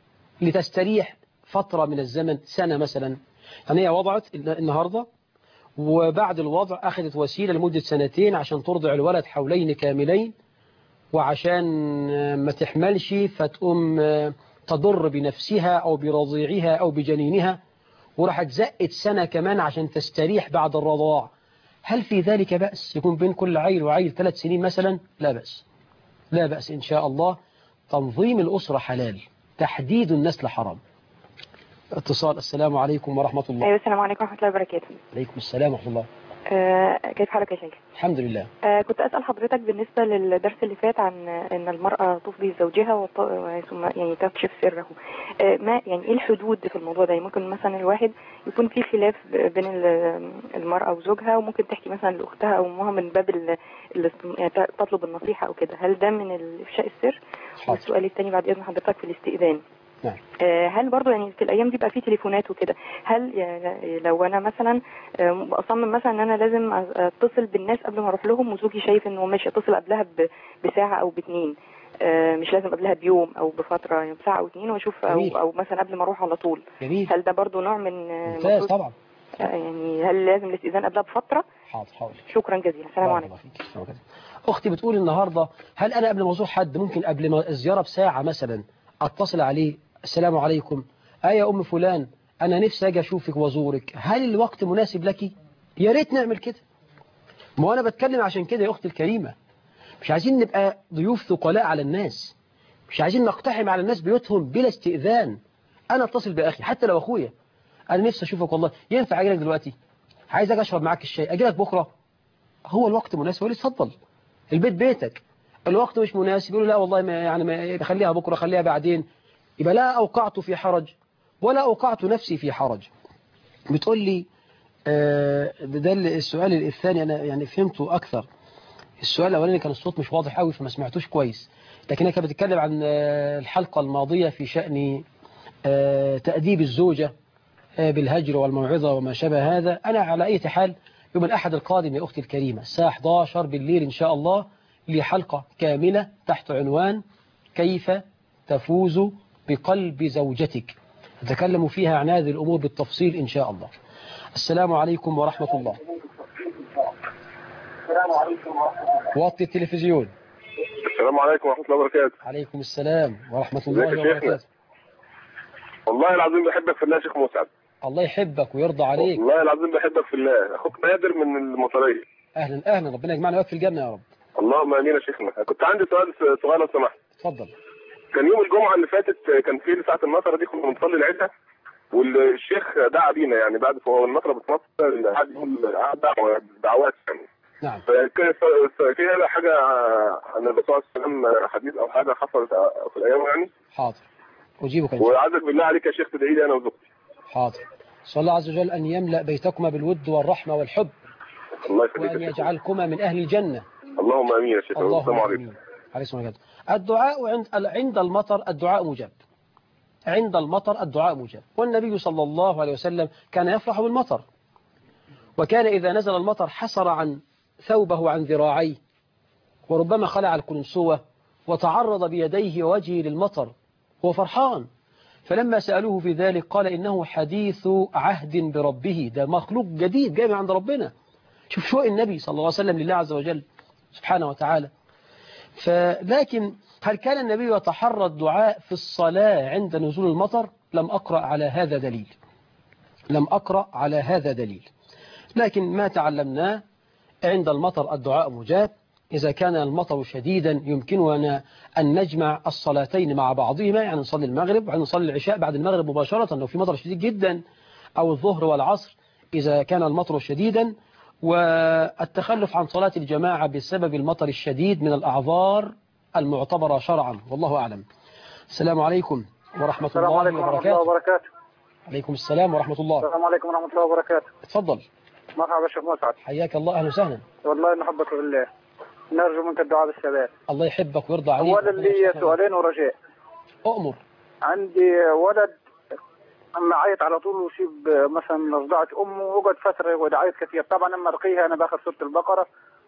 لتستريح فترة من الزمن، سنة مثلا؟ يعني هي وضعت النهاردة وبعد الوضع أخذت وسيلة لمدة سنتين عشان ترضع الولد حولين كاملين، وعشان ما تحملش فتقوم تضر بنفسها أو برضيعها أو بجنينها، وراحت زقت سنة كمان عشان تستريح بعد الرضاع، هل في ذلك بأس؟ يكون بين كل عيل وعيل ثلاث سنين مثلا؟ لا بأس، لا بأس إن شاء الله. تنظيم الأسرة حلال، تحديد النسل حرام. اتصال. السلام عليكم ورحمة الله. أيوة السلام عليكم ورحمة الله وبركاته. عليكم السلام ورحمة الله. آه كيف حالك يا شيخ؟ الحمد لله. آه كنت أسأل حضرتك بالنسبة للدرس اللي فات عن أن المرأة تفضي زوجها ثم يعني تكشف سره. آه ما يعني إيه الحدود في الموضوع ده؟ يعني ممكن مثلا الواحد يكون في خلاف بين المرأة وزوجها، وممكن تحكي مثلا لأختها أو أمها من باب ال يعني تطلب النصيحة أو كده، هل ده من إفشاء السر؟ والسؤال الثاني بعد إذن حضرتك في الاستئذان. نعم. هل برضو يعني في الايام دي بقى في تليفونات وكده، هل يعني لو انا مثلا اصمم مثلا ان انا لازم اتصل بالناس قبل ما اروح لهم، وزوجي شايف انه ماشي اتصل قبلها بساعه او باتنين، مش لازم قبلها بيوم او بفطره، يعني بساعه او اتنين واشوف، او او مثلا قبل ما اروح على طول، جميل. هل ده برضو نوع من ممتاز طبعا. يعني هل لازم الاستئذان قبلها بفتره؟ حاضر حاضر. شكرا جزيلا. السلام عليكم. اختي بتقول النهارده هل انا قبل ما ازور حد ممكن قبل ما الزياره بساعه مثلا اتصل عليه، السلام عليكم، آه يا أم فلان أنا نفسي أجي أشوفك وأزورك، هل الوقت مناسب لك؟ يا ريت نعمل كده. ما أنا بتكلم عشان كده يا أختي الكريمة، مش عايزين نبقى ضيوف ثقلاء على الناس، مش عايزين نقتحم على الناس بيوتهم بلا استئذان. أنا أتصل بأخي حتى لو أخويا، أنا نفسي أشوفك والله، ينفع أجي لك دلوقتي؟ عايز أجي أشرب معاك الشاي، أجي لك بكرة؟ هو الوقت مناسب ولا اتفضل، البيت بيتك. الوقت مش مناسب يقولوا لا والله ما يعني ما خليها بكرة، خليها بعدين، يبقى لا أوقعت في حرج ولا أوقعت نفسي في حرج. بتقول لي آه ده السؤال الثاني أنا يعني فهمته أكثر. السؤال الأولاني كان الصوت مش واضح قوي فما سمعتوش كويس، لكن أنا كانت بتتكلم عن آه الحلقة الماضية في شأن آه تأديب الزوجة آه بالهجر والموعظة وما شابه هذا. أنا على أي حال يوم الأحد القادم يا أختي الكريمة الساعة إحدى عشرة بالليل إن شاء الله لي حلقة كاملة تحت عنوان كيف تفوز بقلب زوجتك، نتكلم فيها عن هذه الأمور بالتفصيل إن شاء الله. السلام عليكم ورحمة الله. السلام عليكم ورحمة الله. وطي التلفزيون. السلام عليكم ورحمة الله وبركاته. عليكم السلام ورحمة الله وبركاته. والله العظيم بحبك في الله يا شيخ مسعد. الله يحبك ويرضى عليك. والله العظيم بحبك في الله. أخوك نادر من المطرية. أهلا أهلا، ربنا يجمعنا وياك في الجنة يا رب. اللهم آمين يا شيخنا. كنت عندي سؤال صغير لو سمحت. اتفضل. كان يوم الجمعة اللي فاتت كان في ساعة المطرة دي كنا بنصلي العشاء، والشيخ دعا بينا يعني بعد فهو المطرة بتمطر قعد يقول دعوات يعني. نعم. فكان في هذا حاجة عن الرسول صلى الله عليه وسلم حديث أو حاجة حصلت في الأيام يعني؟ حاضر أجيبك إن شاء الله. وعزك بالله عليك يا شيخ تدعي لي أنا وزوجتي. حاضر. صلى الله عز وجل أن يملأ بيتكما بالود والرحمة والحب، الله يخليك، وأن يجعلكما من أهل الجنة. اللهم آمين يا شيخ. اللهم آمين. عليه الصلاة والسلام. الدعاء عند عند المطر الدعاء مجاب. عند المطر الدعاء مجاب، والنبي صلى الله عليه وسلم كان يفرح بالمطر، وكان إذا نزل المطر حسر عن ثوبه عن ذراعيه، وربما خلع القلنسوة وتعرض بيديه ووجهه للمطر هو فرحان. فلما سألوه في ذلك قال إنه حديث عهد بربه، ده مخلوق جديد جاي من عند ربنا. شوف شوق النبي صلى الله عليه وسلم لله عز وجل سبحانه وتعالى. فلكن هل كان النبي يتحرى الدعاء في الصلاة عند نزول المطر؟ لم أقرأ على هذا دليل، لم أقرأ على هذا دليل. لكن ما تعلمناه عند المطر الدعاء مجاب. إذا كان المطر شديدا يمكننا أن نجمع الصلاتين مع بعضهما، يعني نصلي المغرب وبعدين نصلي العشاء بعد المغرب مباشرة لو في مطر شديد جدا، أو الظهر والعصر إذا كان المطر شديدا. والتخلف عن صلاة الجماعة بسبب المطر الشديد من الأعذار المعتبرة شرعا، والله أعلم. السلام عليكم ورحمة السلام الله عليكم ورحمة الله وبركاته. وبركاته. عليكم السلام ورحمة الله. السلام عليكم ورحمة الله وبركاته. اتفضل. مرحبا شيخ مسعد. حياك الله، أهلا وسهلا. والله نحبك بالله، نرجو منك الدعاء بالثبات. الله يحبك ويرضى عليك. أولا لي سؤالين ورجاء. أؤمر. عندي ولد اما عيط على طول ويسيب مثلا رضاعة امه ويقعد فتره يقعد يعيط كثير. طبعا لما ارقيها انا باخذ سوره البقره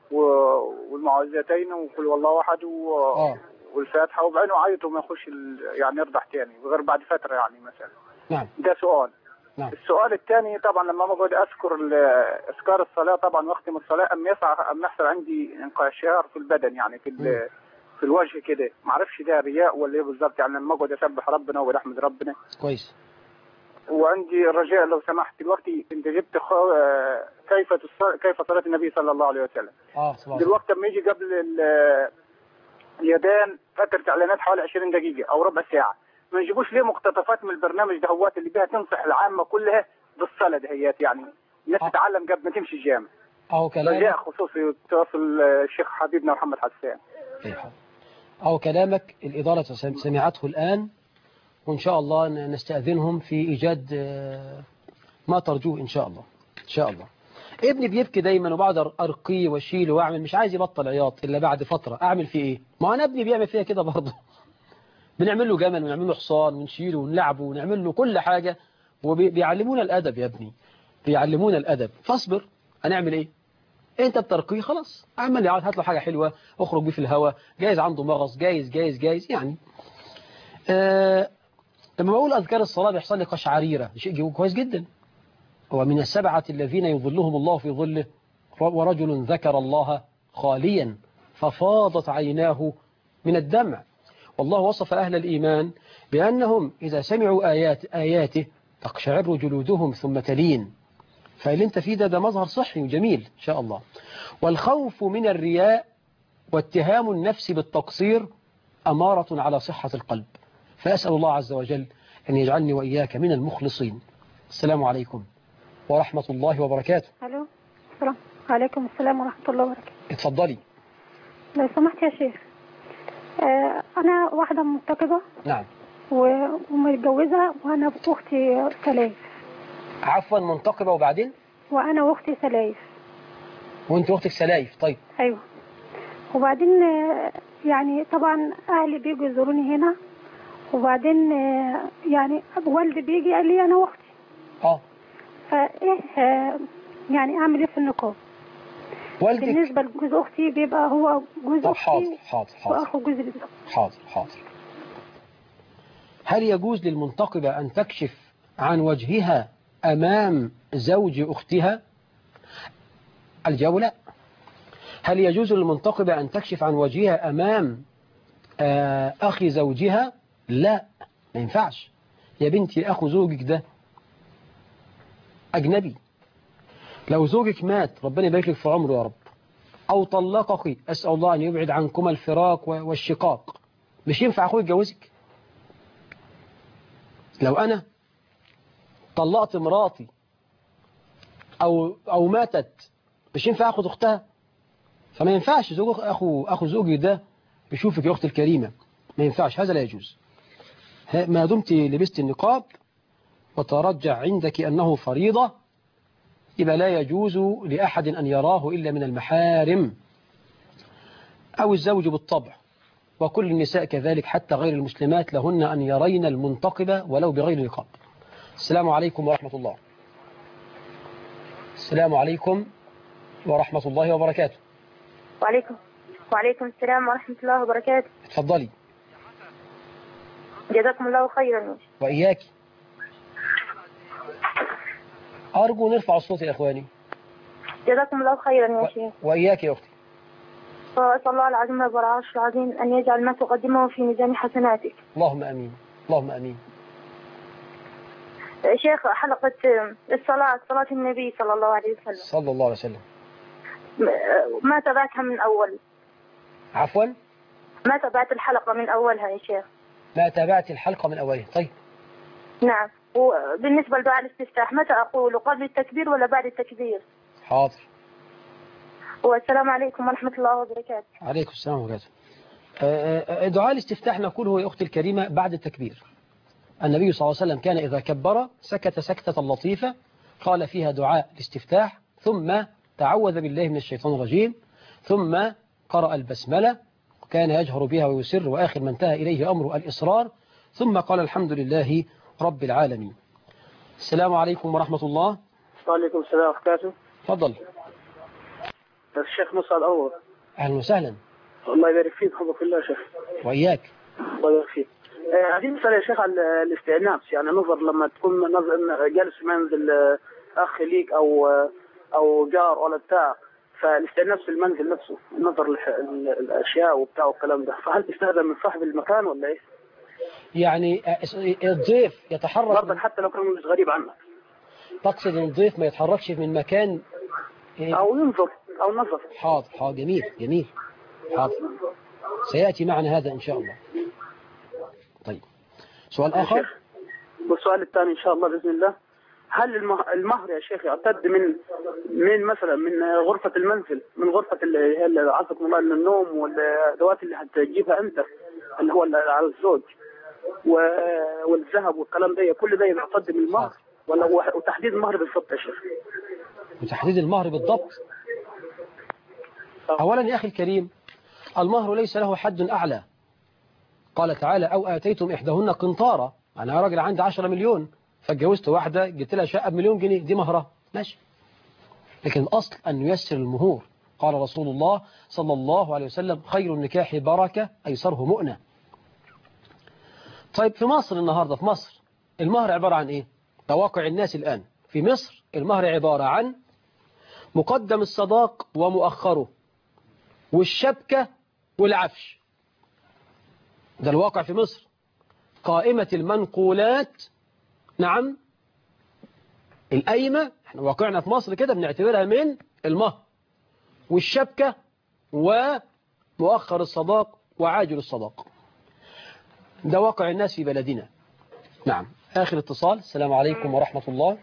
والمعوذتين وقل والله احد اه والفاتحه وبعدين يعيط وما يخش ال- يعني يرضع ثاني غير بعد فتره يعني مثلا. نعم ده سؤال. نعم. السؤال الثاني طبعا لما بقعد اذكر ال- اذكار الصلاه طبعا واختم الصلاه ام يسعى ام يحصل عندي انقشار في البدن يعني في ال- في الوجه كده، ما اعرفش ده رياء ولا ايه بالظبط يعني لما اقعد اسبح ربنا واحمد ربنا. كويس. وعندي الرجاء لو سمحت دلوقتي انت جبت خو... آه، كيف تص... كيف صلاه النبي صلى الله عليه وسلم. اه صباح دلوقتي لما يجي قبل ال- اليدان فتره اعلانات حوالي عشرين دقيقه او ربع ساعه، ما يجيبوش ليه مقتطفات من البرنامج دهوات اللي بيها تنصح العامه كلها بالصلاه دهيات يعني الناس آه. تتعلم قبل ما تمشي الجامع. اهو رجاء كلامك. خصوصي تواصل آه، الشيخ حبيبنا محمد حسان. أيوة. اهو كلامك الإدارة سم- سمعته الآن، وإن شاء الله ن- نستأذنهم في إيجاد آه، ما ترجوه إن شاء الله. إن شاء الله. ابني بيبكي دايما وبعد أر- أرقيه واشيله وأعمل، مش عايز يبطل عياط إلا بعد فترة. أعمل فيه إيه؟ ما أنا ابني بيعمل فيها كده برضه. بنعمل له جمل ونعمل له حصان ونشيله ونلعبه ونعمل له كل حاجة، وبيعلمونا الأدب يا ابني، بيعلمونا الأدب. فاصبر. هنعمل إيه؟ انت بترقيه خلاص، عمل يعاد هات له حاجة حلوة، اخرج بيه في الهواء، جايز عنده مغص، جايز جايز جايز يعني. آه لما بقول أذكار الصلاة بيحصل لي قشعريرة، شيء كويس جدا. هو من السبعة الذين يظلهم الله في ظله ورجل ذكر الله خاليا ففاضت عيناه من الدمع. والله وصف أهل الإيمان بأنهم إذا سمعوا آيات آياته تقشعر جلودهم ثم تلين. فاللي انت فيه ده ده مظهر صحي وجميل إن شاء الله. والخوف من الرياء واتهام النفس بالتقصير أمارة على صحة القلب. فأسأل الله عز وجل أن يجعلني وإياك من المخلصين. السلام عليكم ورحمة الله وبركاته. الو السلام عليكم. السلام ورحمة الله وبركاته. اتفضلي. لو سمحت يا شيخ، آه أنا واحدة منتقبة. نعم. و- ومتجوزة وأنا أختي سلايف. عفوا منتقبة وبعدين؟ وأنا وأختي سلايف. وانت أختك سلايف. طيب. أيوة. وبعدين آه، يعني طبعا أهلي بيجوا يزوروني هنا، وبعدين آه، يعني والدي بيجي قال لي أنا وأختي. اه. فإيه آه، يعني أعمل إيه في النقاب؟ والدك. بالنسبة لجوز أختي بيبقى هو جوز طب أختي حاضر حاضر حاضر وأخو جوزي بالظبط. حاضر حاضر. هل يجوز للمنتقبة أن تكشف عن وجهها أمام زوج أختها؟ الجواب لا. هل يجوز للمنتقبة أن تكشف عن وجهها أمام آه، أخي زوجها؟ لا، ما ينفعش يا بنتي. أخو زوجك ده أجنبي. لو زوجك مات ربنا يبارك لك في عمره يا رب، أو طلقك أسأل الله أن يبعد عنكما الفراق والشقاق، مش ينفع أخوي يتجوزك. لو أنا طلقت مراتي أو أو ماتت مش ينفع أخذ أختها. فما ينفعش زوج أخو أخو زوجي ده يشوفك يا أختي الكريمة، ما ينفعش، هذا لا يجوز. ما دمت لبست النقاب وترجع عندك أنه فريضة، يبقى لا يجوز لأحد أن يراه إلا من المحارم أو الزوج بالطبع. وكل النساء كذلك حتى غير المسلمات لهن أن يرين المنتقبة ولو بغير نقاب. السلام عليكم ورحمة الله. السلام عليكم ورحمة الله وبركاته. وعليكم وعليكم السلام ورحمة الله وبركاته. اتفضلي. جزاكم الله خيرا. وإياك. أرجو نرفع الصوت يا إخواني. جزاكم الله خيرا يا شيخ. وإياك يا أختي. وأسأل الله العظيم رب العرش العظيم أن يجعل ما تقدمه في ميزان حسناتك. اللهم أمين. اللهم أمين. شيخ، حلقة الصلاة صلاة النبي صلى الله عليه وسلم صلى الله عليه وسلم ما تابعتها من أول. عفوا. ما تابعت الحلقة من أولها يا شيخ. ما تابعت الحلقة من أولها. طيب. نعم. وبالنسبة لدعاء الاستفتاح متى أقول، قبل التكبير ولا بعد التكبير؟ حاضر. والسلام عليكم ورحمة الله وبركاته. عليكم السلام وبركاته. دعاء الاستفتاح نقوله يا أختي الكريمة بعد التكبير. النبي صلى الله عليه وسلم كان إذا كبر سكت سكتة لطيفة قال فيها دعاء الاستفتاح، ثم تعوذ بالله من الشيطان الرجيم، ثم قرأ البسملة وكان يجهر بها ويسر، وآخر ما انتهى إليه أمر الإصرار، ثم قال الحمد لله رب العالمين. السلام عليكم ورحمة الله. وعليكم السلام ورحمة الله وبركاته. تفضل. الشيخ مسعد أول. أهلا وسهلا. الله يبارك فيك، حبك الله يا شيخ. وإياك. الله يبارك فيك. عايزين نسأل يا شيخ عن الاستئناس، يعني نظر لما تكون نظر جالس في منزل أخ ليك أو أو جار ولا بتاع، فالاستئناس في المنزل نفسه، نظر الأشياء وبتاع والكلام ده، فهل تستخدم من صاحب المكان ولا إيه؟ يعني الضيف يتحرك برضك حتى لو كان مش غريب عنك. تقصد ان الضيف ما يتحركش من مكان أو ينظر أو نظر. حاضر حاضر جميل جميل حاضر، سيأتي معنا هذا إن شاء الله. طيب سؤال آخر. والسؤال الثاني إن شاء الله بإذن الله، هل المهر يا شيخ يعتد من من مثلا من غرفة المنزل، من غرفة اللي هي عزكم الله النوم والأدوات اللي هتجيبها أنت اللي هو على الزوج والذهب والكلام ده، كل ده يعتد من المهر ولا وتحديد المهر بالضبط يا شيخ؟ وتحديد المهر بالضبط. أولا يا أخي الكريم، المهر ليس له حد أعلى. قال تعالى أو آتيتم إحداهن قنطارا. أنا راجل عندي عشرة مليون فاتجوزت واحدة جبت لها شقة بمليون جنيه، دي مهرها ماشي، لكن الأصل أن ييسر المهور. قال رسول الله صلى الله عليه وسلم خير النكاح بركة أيسره مؤنة. طيب في مصر النهاردة، في مصر المهر عبارة عن إيه؟ تواقع الناس الآن في مصر، المهر عبارة عن مقدم الصداق ومؤخره والشبكة والعفش. ده الواقع في مصر. قائمة المنقولات، نعم القايمة، احنا واقعنا في مصر كده بنعتبرها من المهر والشبكة ومؤخر الصداق وعاجل الصداق. ده واقع الناس في بلدنا. نعم. آخر اتصال. السلام عليكم ورحمة الله.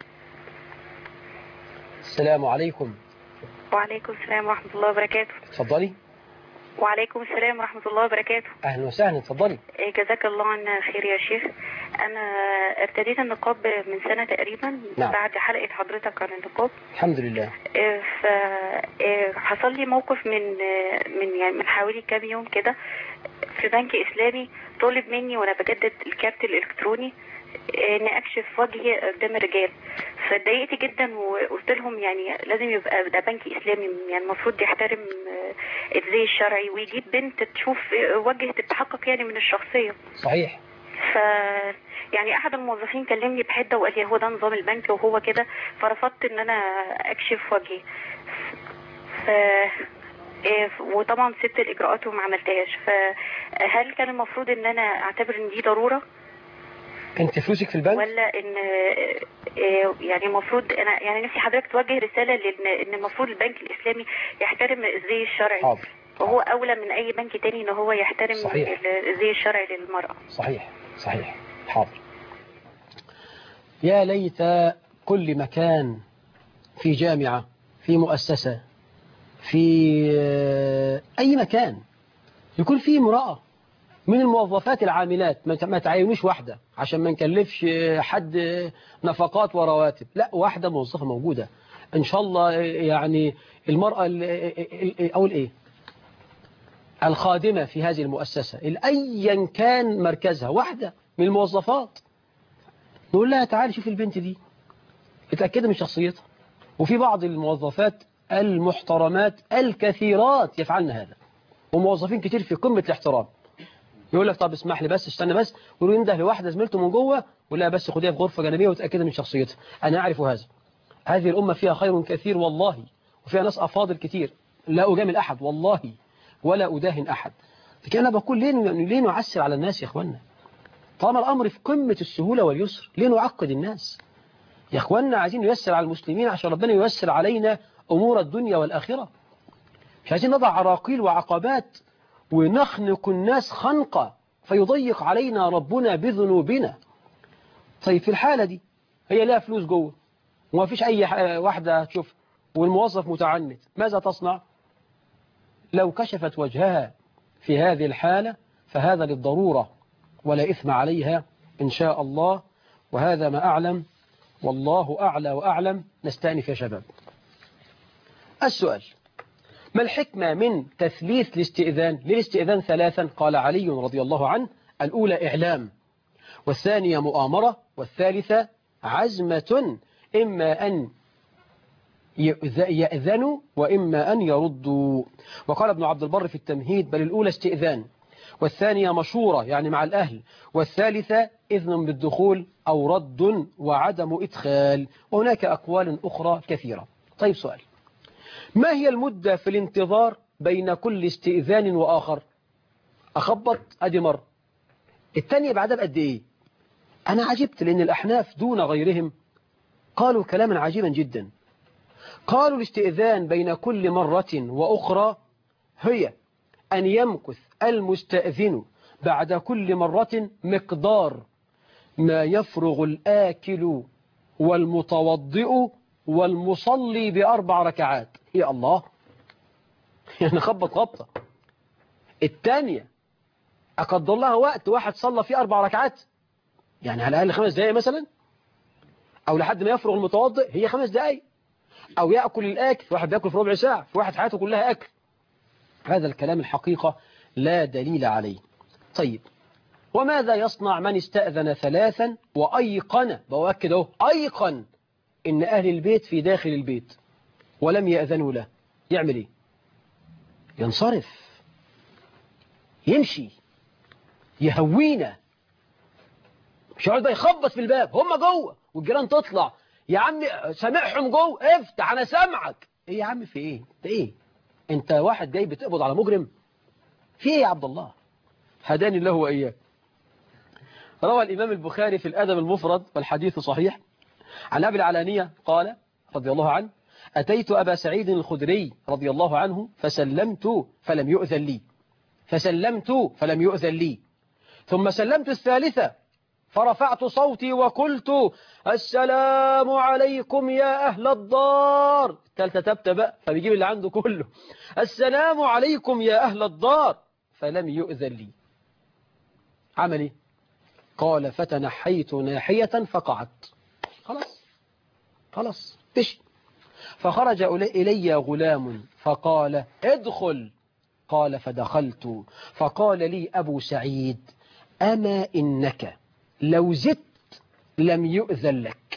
السلام عليكم. وعليكم السلام ورحمة الله وبركاته. تفضلي. وعليكم السلام ورحمة الله وبركاته. أهلا وسهلا، تفضلي. جزاك الله عنا خير يا شيخ. أنا ارتديت النقاب من سنة تقريبا. نعم. بعد حلقة حضرتك عن النقاب. الحمد لله. فحصل لي موقف من من يعني من حوالي كام يوم كده في بنك إسلامي، طالب مني وأنا بجدد الكارت الإلكتروني إن أكشف وجهي قدام الرجال. فاتضايقت جدا وقلت لهم يعني لازم يبقى ده بنك إسلامي، يعني المفروض يحترم الزي الشرعي ويجيب بنت تشوف وجه تتحقق يعني من الشخصية. صحيح. ف يعني أحد الموظفين كلمني بحدة وقال لي هو ده نظام البنك وهو كده، فرفضت إن أنا أكشف وجهي. ف وطبعا سبت الإجراءات وما عملتهاش. فهل كان المفروض إن أنا أعتبر إن دي ضرورة؟ انت فلوسك في البنك ولا ان يعني المفروض انا يعني نفسي حضرتك توجه رساله لان ان المفروض البنك الاسلامي يحترم الزي الشرعي. حاضر. وهو اولى من اي بنك تاني ان هو يحترم صحيح. الزي الشرعي للمراه. صحيح صحيح. حاضر. يا ليت كل مكان، في جامعة، في مؤسسة، في اي مكان، يكون فيه امرأة من الموظفات العاملات، ما تعينوش واحدة عشان ما نكلفش حد نفقات ورواتب، لا، واحدة موظفة موجودة إن شاء الله. يعني المرأة أو الإيه الخادمة في هذه المؤسسة أيا كان مركزها، واحدة من الموظفات، نقول لها تعالي شوف البنت دي، اتأكد من شخصيتها. وفي بعض الموظفات المحترمات الكثيرات يفعلن هذا، وموظفين كتير في قمة الاحترام. يقول لك طب اسمح لي بس، استنى بس، ويقول ينده لواحدة زميلته من جوه ولا بس خديها في غرفة جانبية وتأكد من شخصيتها. أنا أعرف هذا. هذه الأمة فيها خير كثير والله، وفيها ناس أفاضل كتير، لا أجامل أحد والله ولا أداهن أحد. لكن أنا بقول ليه ليه نعسر على الناس يا إخوانا؟ طالما الأمر في قمة السهولة واليسر، ليه نعقد الناس يا إخوانا؟ عايزين نيسر على المسلمين عشان ربنا ييسر علينا أمور الدنيا والآخرة. مش عايزين نضع عراقيل وعقبات ونخنق الناس خنقة فيضيق علينا ربنا بذنوبنا. طيب في الحالة دي هي لها فلوس جوه وما فيش أي واحدة تشوف، والموظف متعنت، ماذا تصنع؟ لو كشفت وجهها في هذه الحالة فهذا للضرورة ولا إثم عليها إن شاء الله. وهذا ما أعلم، والله أعلى وأعلم. نستأنف يا شباب. السؤال: ما الحكمة من تثليث الاستئذان؟ للاستئذان ثلاثا. قال علي رضي الله عنه: الأولى إعلام، والثانية مؤامرة، والثالثة عزمة إما أن يأذنوا وإما أن يردوا. وقال ابن عبد البر في التمهيد بل الأولى استئذان، والثانية مشورة يعني مع الأهل، والثالثة إذن بالدخول أو رد وعدم إدخال، وهناك أقوال أخرى كثيرة. طيب سؤال، ما هي المدة في الانتظار بين كل استئذان وآخر؟ أخبط أدي مرة، الثانية بعدها بقد إيه؟ أنا عجبت لأن الأحناف دون غيرهم قالوا كلاما عجيبا جدا. قالوا الاستئذان بين كل مرة وأخرى هي أن يمكث المستأذن بعد كل مرة مقدار ما يفرغ الآكل والمتوضئ والمصلي بأربع ركعات. يا الله، يعني خبط خبطة. الثانية أقدر لها وقت واحد صلى فيه أربع ركعات، يعني على الأقل خمس دقائق مثلا، أو لحد ما يفرغ المتوضئ هي خمس دقائق، أو يأكل الآكل، في واحد بيأكل في ربع ساعة، في واحد حياته كلها أكل. هذا الكلام الحقيقة لا دليل عليه. طيب، وماذا يصنع من استأذن ثلاثا وأيقن، بأؤكد أهو أيقن إن أهل البيت في داخل البيت ولم يأذنوا له؟ يعمل إيه؟ ينصرف، يمشي، يهوينا، مش يقعد بقى يخبط في الباب، هم جوه والجيران تطلع، يا عم سامعهم جوه، افتح انا سامعك. ايه يا عم في ايه؟ انت ايه؟ انت واحد جاي بتقبض على مجرم؟ في ايه يا عبد الله؟ هداني الله واياك. روى الامام البخاري في الادب المفرد والحديث صحيح عن ابي العلانية قال رضي الله عنه: اتيت ابا سعيد الخدري رضي الله عنه فسلمت فلم يؤذن لي، فسلمت فلم يؤذن لي، ثم سلمت الثالثة فرفعت صوتي وقلت: السلام عليكم يا أهل الدار. الثالثة تبتبأ فبيجيب اللي عنده كله: السلام عليكم يا أهل الدار، فلم يؤذن لي. عمل ايه؟ قال: فتنحيت ناحية فقعدت. خلاص خلاص مشي. فخرج إلي غلام فقال: ادخل. قال: فدخلت. فقال لي أبو سعيد: أما إنك لو زدت لم يؤذن لك.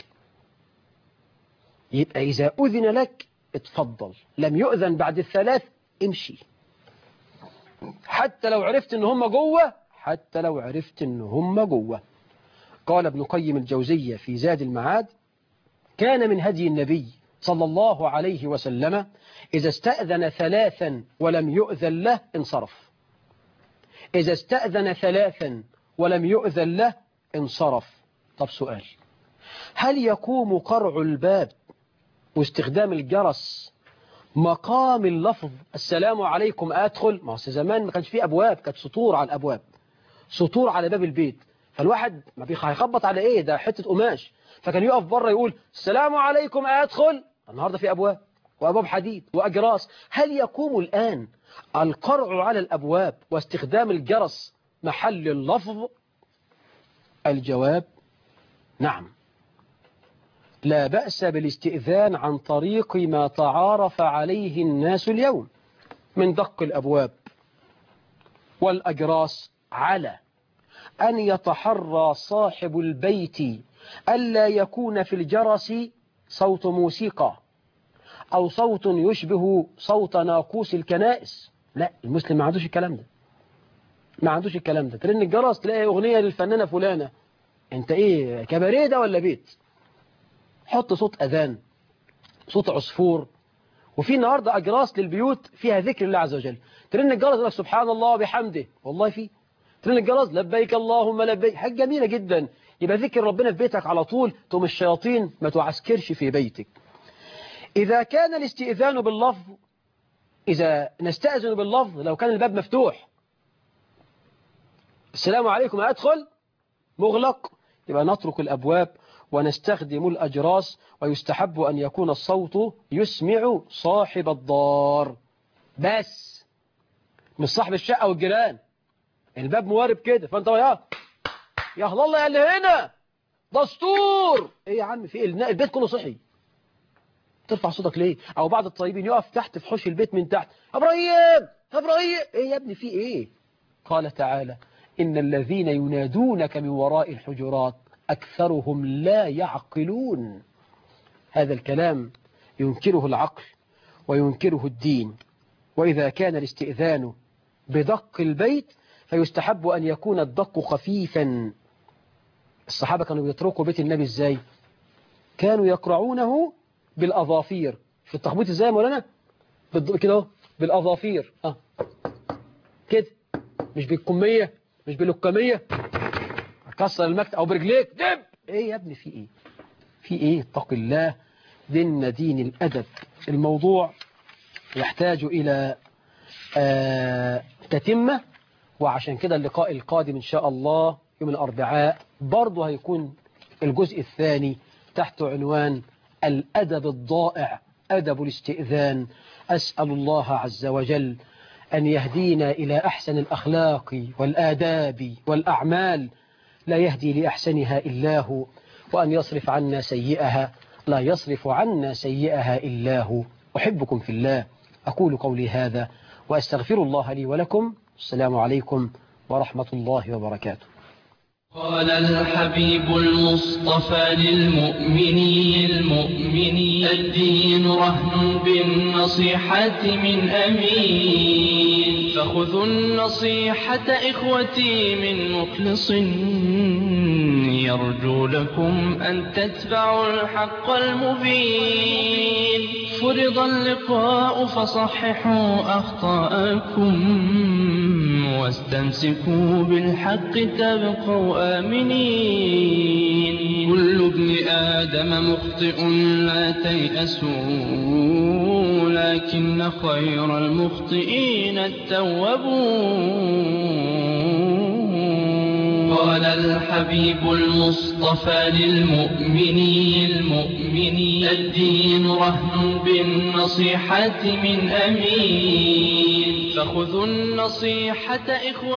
يبقى إذا أذن لك اتفضل، لم يؤذن بعد الثلاث امشي، حتى لو عرفت إن هم جوه، حتى لو عرفت إن هم جوه. قال ابن قيم الجوزية في زاد المعاد: كان من هدي النبي صلى الله عليه وسلم إذا استأذن ثلاثا ولم يؤذن له انصرف. إذا استأذن ثلاثا ولم يؤذن له انصرف. طب سؤال، هل يقوم قرع الباب واستخدام الجرس مقام اللفظ السلام عليكم أدخل؟ ما هو زمان ما كانش فيه أبواب، كانت سطور على الأبواب، سطور على باب البيت، فالواحد ما بيخبط على إيه؟ ده حتة قماش، فكان يقف بره يقول السلام عليكم أدخل. النهاردة في أبواب وأبواب حديد وأجراس. هل يقوم الآن القرع على الأبواب واستخدام الجرس محل اللفظ؟ الجواب نعم. لا بأس بالاستئذان عن طريق ما تعارف عليه الناس اليوم من دق الأبواب والأجراس، على أن يتحرى صاحب البيت ألا يكون في الجرس صوت موسيقى أو صوت يشبه صوت ناقوس الكنائس. لا، المسلم ما عندوش الكلام ده، ما عندوش الكلام ده. ترن الجرس تلاقي أغنية للفنانة فلانة، انت ايه كباريه ده ولا بيت؟ حط صوت أذان، صوت عصفور. وفي النهارده أجراس للبيوت فيها ذكر الله عز وجل. ترن الجرس لك سبحان الله وبحمده، والله في ترن الجرس لبيك اللهم لبيك، حاجة جميلة جدا. يبقى ذكر ربنا في بيتك على طول، تقوم الشياطين ما تعسكرش في بيتك. إذا كان الاستئذان باللفظ، إذا نستأذن باللفظ لو كان الباب مفتوح، السلام عليكم أدخل، مغلق، يبقى نترك الأبواب ونستخدم الأجراس. ويستحب أن يكون الصوت يسمع صاحب الدار بس، مش صاحب الشقة والجيران. الباب موارب كده، فأنت يا يا الله يا اللي هنا دستور ايه يا عم؟ في ايه؟ البيت كله صحي، ترفع صوتك ليه؟ او بعض الطيبين يقف تحت في حوش البيت من تحت: ابراهيم ابراهيم، ايه يا ابني في ايه؟ قال تعالى: ان الذين ينادونك من وراء الحجرات أكثرهم لا يعقلون. هذا الكلام ينكره العقل وينكره الدين. وإذا كان الاستئذان بدق البيت فيستحب أن يكون الدق خفيفا. الصحابة كانوا بيتركوا بيت النبي ازاي؟ كانوا يقرعونه بالأظافير. في التخبيط ازاي يا مولانا؟ كده بالأظافير اه كده، مش بالكمية مش باللكمية كسر المكتب أو برجليك دب. ايه يا ابني في ايه في ايه اتق الله، ديننا دين الأدب. الموضوع يحتاج إلى آه تتمة، وعشان كده اللقاء القادم إن شاء الله يوم الأربعاء برضه هيكون الجزء الثاني تحت عنوان الأدب الضائع، أدب الاستئذان. أسأل الله عز وجل أن يهدينا إلى أحسن الأخلاق والآداب والأعمال، لا يهدي لأحسنها إلا هو، وأن يصرف عنا سيئها، لا يصرف عنا سيئها إلا هو. أحبكم في الله، أقول قولي هذا وأستغفر الله لي ولكم. السلام عليكم ورحمة الله وبركاته. قال الحبيب المصطفى للمؤمنين المؤمنين الدين رهن بالنصيحة من أمين، فخذوا النصيحة إخوتي من مخلص يرجو لكم أن تتبعوا الحق المبين. فرض اللقاء فصححوا أخطاءكم واستمسكوا بالحق تبقوا آمنين. كل ابن آدم مخطئ لا تيأسوا، لكن خير المخطئين التوابون. قال الحبيب المصطفى للمؤمنين المؤمنين الدين رهن بالنصيحة من أمين، فخذوا النصيحة إخوة